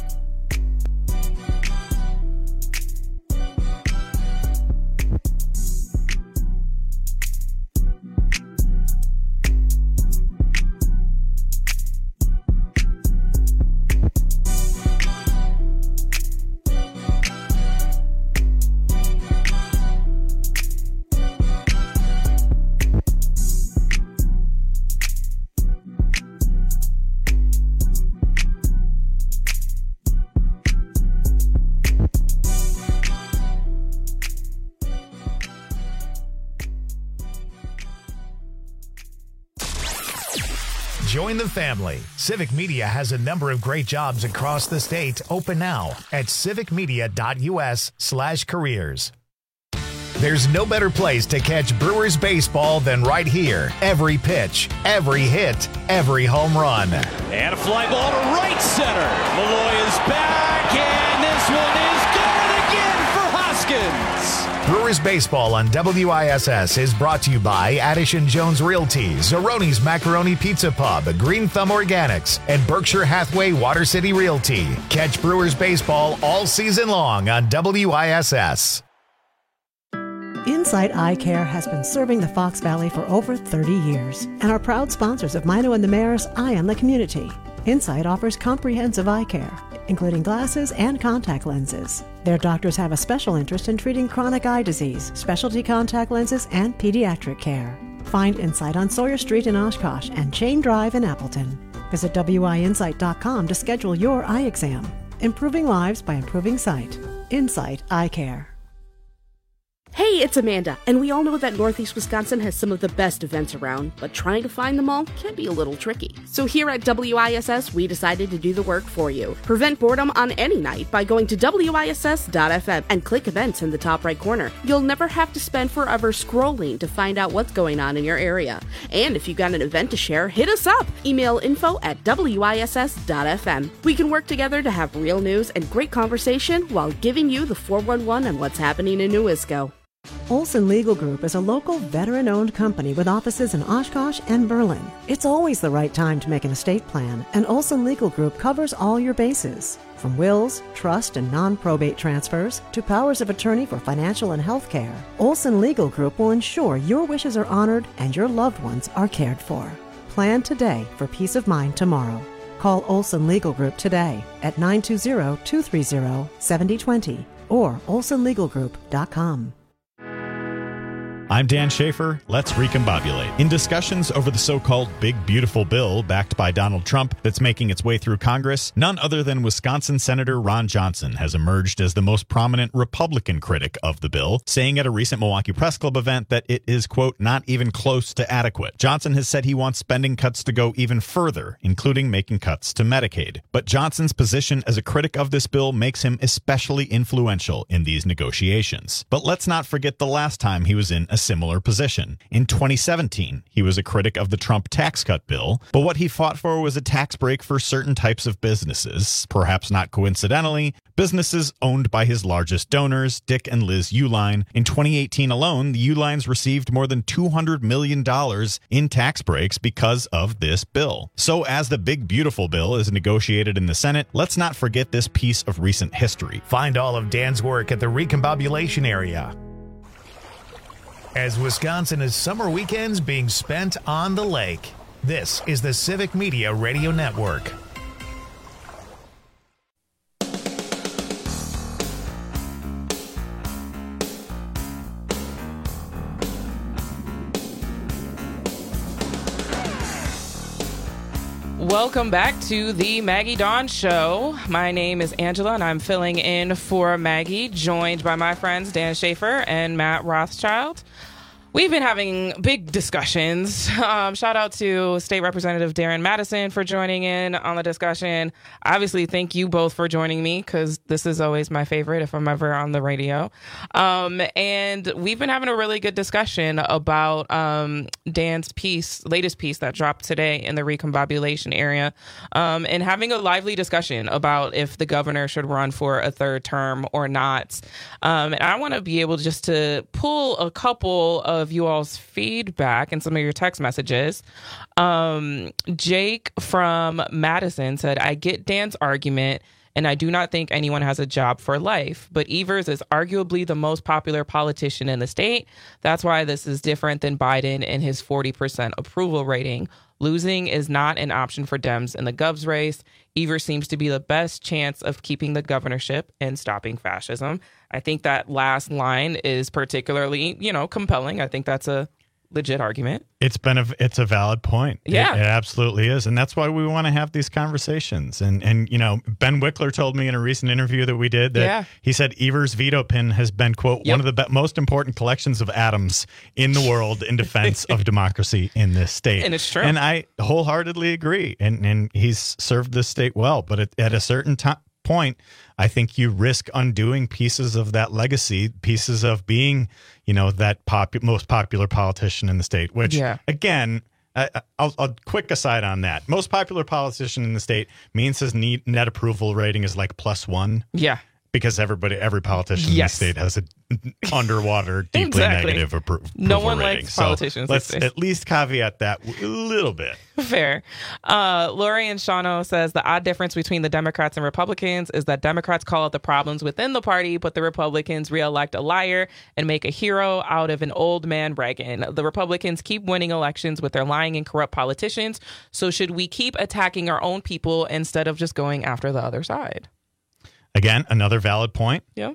Speaker 1: Join the family. Civic Media has a number of great jobs across the state open now at civicmedia.us slash careers. There's no better place to catch Brewers baseball than right here. Every pitch, every hit, every home run.
Speaker 7: And a fly ball to right center. Malloy is back, and this one is good again for Hoskins.
Speaker 1: Brewers baseball on W I S S is brought to you by Addison Jones Realty, Zeroni's Macaroni Pizza Pub, Green Thumb Organics, and Berkshire Hathaway Water City Realty. Catch Brewers baseball all season long on W I S S.
Speaker 8: Insight Eye Care has been serving the Fox Valley for over thirty years and are proud sponsors of Mino and the Mayor's Eye on the Community. Insight offers comprehensive eye care, including glasses and contact lenses. Their doctors have a special interest in treating chronic eye disease, specialty contact lenses, and pediatric care. Find Insight on Sawyer Street in Oshkosh and Chain Drive in Appleton. Visit W I insight dot com to schedule your eye exam. Improving lives by improving sight. Insight Eye Care.
Speaker 10: Hey, it's Amanda, and we all know that Northeast Wisconsin has some of the best events around, but trying to find them all can be a little tricky. So here at W I S S, we decided to do the work for you. Prevent boredom on any night by going to W I S S dot F M and click events in the top right corner. You'll never have to spend forever scrolling to find out what's going on in your area. And if you've got an event to share, hit us up. Email info at W I S S dot F M. We can work together to have real news and great conversation while giving you the four one one on what's happening in Newisco.
Speaker 8: Olson Legal Group is a local veteran-owned company with offices in Oshkosh and Berlin. It's always the right time to make an estate plan, and Olson Legal Group covers all your bases. From wills, trust, and non-probate transfers to powers of attorney for financial and health care, Olson Legal Group will ensure your wishes are honored and your loved ones are cared for. Plan today for peace of mind tomorrow. Call Olson Legal Group today at nine two zero, two three zero, seven zero two zero or olson legal group dot com.
Speaker 18: I'm Dan Schaefer. Let's recombobulate. In discussions over the so-called Big Beautiful Bill backed by Donald Trump that's making its way through Congress, none other than Wisconsin Senator Ron Johnson has emerged as the most prominent Republican critic of the bill, saying at a recent Milwaukee Press Club event that it is, quote, not even close to adequate. Johnson has said he wants spending cuts to go even further, including making cuts to Medicaid. But Johnson's position as a critic of this bill makes him especially influential in these negotiations. But let's not forget the last time he was in a similar position. In twenty seventeen, he was a critic of the Trump tax cut bill, but what he fought for was a tax break for certain types of businesses, perhaps not coincidentally, businesses owned by his largest donors, Dick and Liz Uihlein. In twenty eighteen alone, the Uihleins received more than two hundred million dollars in tax breaks because of this bill. So as the Big Beautiful Bill is negotiated in the Senate, let's not forget this piece of recent history.
Speaker 1: Find all of Dan's work at the Recombobulation area. As Wisconsin is summer weekends being spent on the lake, this is the Civic Media Radio Network.
Speaker 17: Welcome back to the Maggie Dawn Show. My name is Angela, and I'm filling in for Maggie, joined by my friends Dan Schaefer and Matt Rothschild. We've been having big discussions. Um, shout out to State Representative Darren Madison for joining in on the discussion. Obviously, thank you both for joining me, because this is always my favorite if I'm ever on the radio. Um, and we've been having a really good discussion about um, Dan's piece, latest piece that dropped today in the Recombobulation area, um, and having a lively discussion about if the governor should run for a third term or not. Um, and I want to be able just to pull a couple of of you all's feedback and some of your text messages. Um, Jake from Madison said, I get Dan's argument, and I do not think anyone has a job for life, but Evers is arguably the most popular politician in the state. That's why this is different than Biden and his forty percent approval rating. Losing is not an option for Dems in the Govs race. Evers seems to be the best chance of keeping the governorship and stopping fascism. I think that last line is particularly, you know, compelling. I think that's a legit argument.
Speaker 18: It's been a it's a valid point.
Speaker 17: Yeah,
Speaker 18: it, it absolutely is, and that's why we want to have these conversations. And and you know, Ben Wickler told me in a recent interview that we did that yeah. he said Evers' veto pin has been, quote, yep. one of the be- most important collections of atoms in the world in defense of democracy in this state.
Speaker 17: And it's true.
Speaker 18: And I wholeheartedly agree. And and he's served this state well, but at, at a certain time. point, I think you risk undoing pieces of that legacy, pieces of being, you know, that pop- most popular politician in the state, which, yeah. again, uh, I'll, I'll quick aside on that. Most popular politician in the state means his need, net approval rating is like plus one.
Speaker 17: Yeah.
Speaker 18: Because everybody, every politician
Speaker 17: yes.
Speaker 18: in the state has an underwater, deeply
Speaker 17: exactly.
Speaker 18: negative appro- approval
Speaker 17: No one
Speaker 18: rating.
Speaker 17: likes politicians.
Speaker 18: So let's at least caveat that a little bit.
Speaker 17: Fair. Uh, Lori and Shano says the odd difference between the Democrats and Republicans is that Democrats call out the problems within the party, but the Republicans reelect a liar and make a hero out of an old man Reagan. The Republicans keep winning elections with their lying and corrupt politicians. So should we keep attacking our own people instead of just going after the other side?
Speaker 18: Again, another valid point.
Speaker 17: Yeah.
Speaker 18: But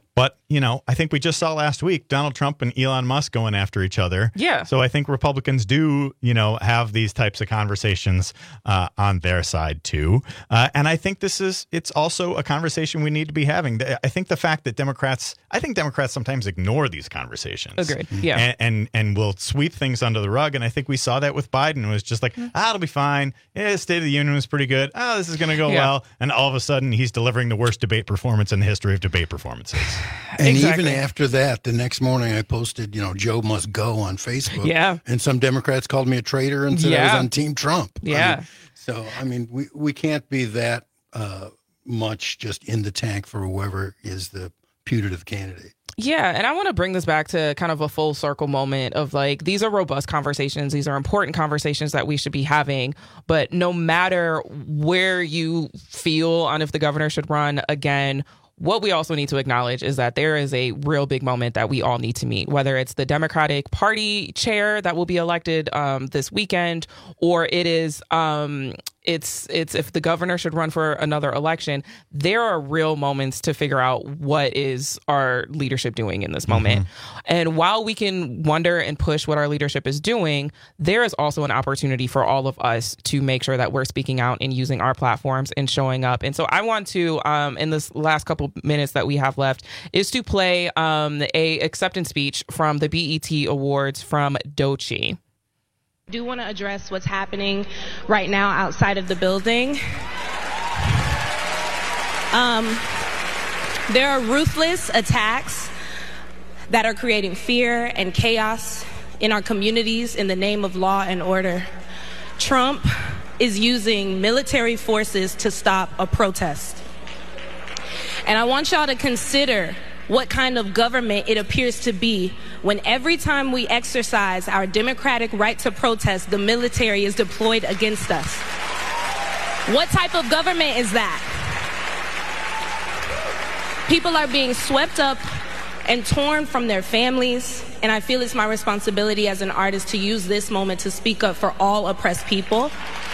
Speaker 18: you know, I think we just saw last week Donald Trump and Elon Musk going after each other.
Speaker 17: Yeah.
Speaker 18: So I think Republicans do, you know, have these types of conversations uh, on their side, too. Uh, and I think this is it's also a conversation we need to be having. I think the fact that Democrats I think Democrats sometimes ignore these conversations.
Speaker 17: Agreed. Yeah.
Speaker 18: And, and, and will sweep things under the rug. And I think we saw that with Biden. It was just like, ah, it'll be fine. Yeah, the State of the Union was pretty good. Oh, this is going to go
Speaker 17: Yeah.
Speaker 18: well. And all of a sudden, he's delivering the worst debate performance in the history of debate performances.
Speaker 19: And
Speaker 17: Exactly.
Speaker 19: even after that, the next morning I posted, you know, Joe must go on Facebook.
Speaker 17: Yeah.
Speaker 19: And some Democrats called me a traitor and said I was
Speaker 17: Yeah.
Speaker 19: on Team Trump. I
Speaker 17: Yeah.
Speaker 19: mean, so, I mean, we, we can't be that uh, much just in the tank for whoever is the putative candidate.
Speaker 17: Yeah, and I want to bring this back to kind of a full circle moment of like, these are robust conversations. These are important conversations that we should be having. But no matter where you feel on if the governor should run again, what we also need to acknowledge is that there is a real big moment that we all need to meet, whether it's the Democratic Party chair that will be elected um, this weekend, or it is um, it's it's if the governor should run for another election. There are real moments to figure out what is our leadership doing in this moment. Mm-hmm. And while we can wonder and push what our leadership is doing, there is also an opportunity for all of us to make sure that we're speaking out and using our platforms and showing up. And so I want to, um, in this last couple minutes that we have left, is to play um, a acceptance speech from the B E T Awards from Doechii.
Speaker 11: I do want to address what's happening right now outside of the building. Um, there are ruthless attacks that are creating fear and chaos in our communities in the name of law and order. Trump is using military forces to stop a protest. And I want y'all to consider what kind of government it appears to be when every time we exercise our democratic right to protest, the military is deployed against us. What type of government is that? People are being swept up and torn from their families, and I feel it's my responsibility as an artist to use this moment to speak up for all oppressed people,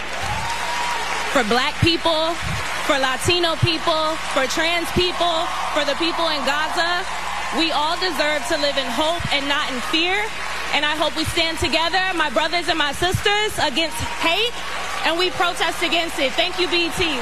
Speaker 11: for Black people, for Latino people, for trans people, for the people in Gaza. We all deserve to live in hope and not in fear. And I hope we stand together, my brothers and my sisters, against hate, and we protest against it. Thank you, B E T.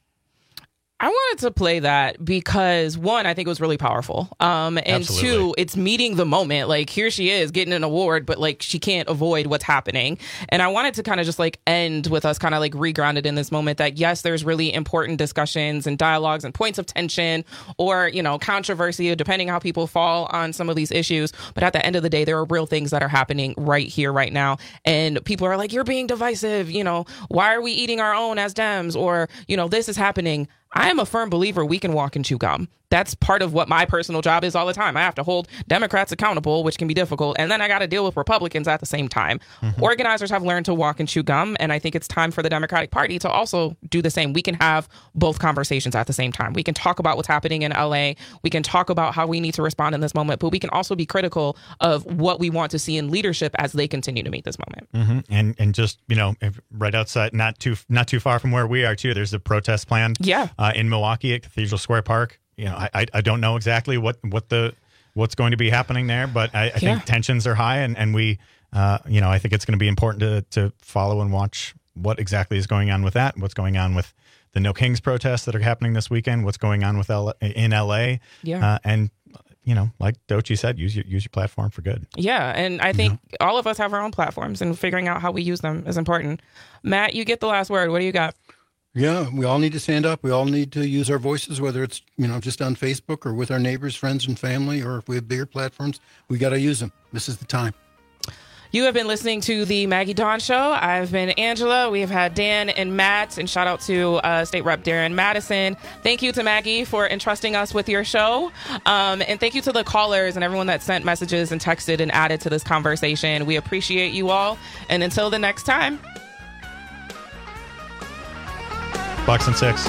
Speaker 17: I wanted to play that because, one, I think it was really powerful. Um, and
Speaker 18: Absolutely.
Speaker 17: two, it's meeting the moment. Like, here she is getting an award, but like she can't avoid what's happening. And I wanted to kind of just like end with us kind of like regrounded in this moment that, yes, there's really important discussions and dialogues and points of tension or, you know, controversy, depending how people fall on some of these issues. But at the end of the day, there are real things that are happening right here, right now. And people are like, you're being divisive. You know, why are we eating our own as Dems? Or, you know, this is happening. I am a firm believer we can walk and chew gum. That's part of what my personal job is all the time. I have to hold Democrats accountable, which can be difficult. And then I got to deal with Republicans at the same time. Mm-hmm. Organizers have learned to walk and chew gum. And I think it's time for the Democratic Party to also do the same. We can have both conversations at the same time. We can talk about what's happening in L A. We can talk about how we need to respond in this moment. But we can also be critical of what we want to see in leadership as they continue to meet this moment.
Speaker 18: Mm-hmm. And and just, you know, right outside, not too not too far from where we are, too, there's a protest planned
Speaker 17: yeah.
Speaker 18: uh, in Milwaukee at Cathedral Square Park. You know, I I don't know exactly what, what the what's going to be happening there, but I, I
Speaker 17: yeah.
Speaker 18: think tensions are high, and and we, uh, you know, I think it's going to be important to to follow and watch what exactly is going on with that, what's going on with the No Kings protests that are happening this weekend, what's going on with L- in L A,
Speaker 17: yeah,
Speaker 18: uh, and you know, like Doechii said, use your use your platform for good.
Speaker 17: Yeah, and I think yeah. all of us have our own platforms, and figuring out how we use them is important. Matt, you get the last word. What do you got?
Speaker 19: Yeah, we all need to stand up. We all need to use our voices, whether it's, you know, just on Facebook or with our neighbors, friends, and family, or if we have bigger platforms, we got to use them. This is the time.
Speaker 17: You have been listening to the Maggie Dawn Show. I've been Angela. We have had Dan and Matt, and shout out to uh, State Rep Darren Madison. Thank you to Maggie for entrusting us with your show. Um, and thank you to the callers and everyone that sent messages and texted and added to this conversation. We appreciate you all. And until the next time.
Speaker 18: Bucks and six.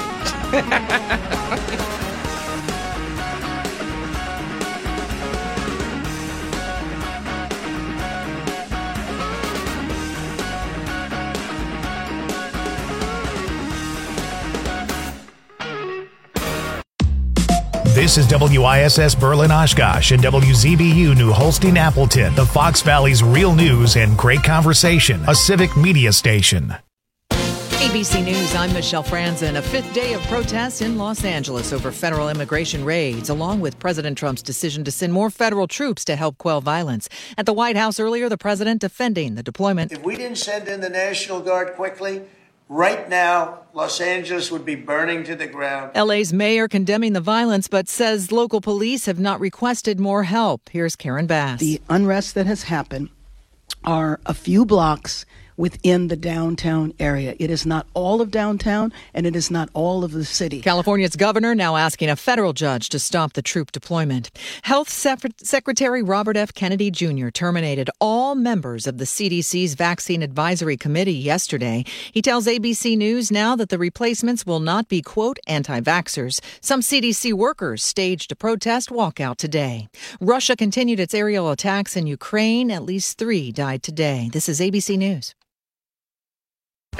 Speaker 1: This is W I S S Berlin Oshkosh and W Z B U New Holstein Appleton, the Fox Valley's real news and great conversation, a civic media station.
Speaker 13: A B C News, I'm Michelle Franzen. A fifth day of protests in Los Angeles over federal immigration raids, along with President Trump's decision to send more federal troops to help quell violence. At the White House earlier, the president defending the deployment.
Speaker 14: If we didn't send in the National Guard quickly, right now, Los Angeles would be burning to the ground.
Speaker 13: L A's mayor condemning the violence, but says local police have not requested more help. Here's Karen Bass.
Speaker 15: The unrest that has happened are a few blocks within the downtown area. It is not all of downtown, and it is not all of the city.
Speaker 13: California's governor now asking a federal judge to stop the troop deployment. Health Secretary Robert F. Kennedy Junior terminated all members of the C D C's Vaccine Advisory Committee yesterday. He tells A B C News now that the replacements will not be, quote, anti-vaxxers. Some C D C workers staged a protest walkout today. Russia continued its aerial attacks in Ukraine. At least three died today. This is A B C News.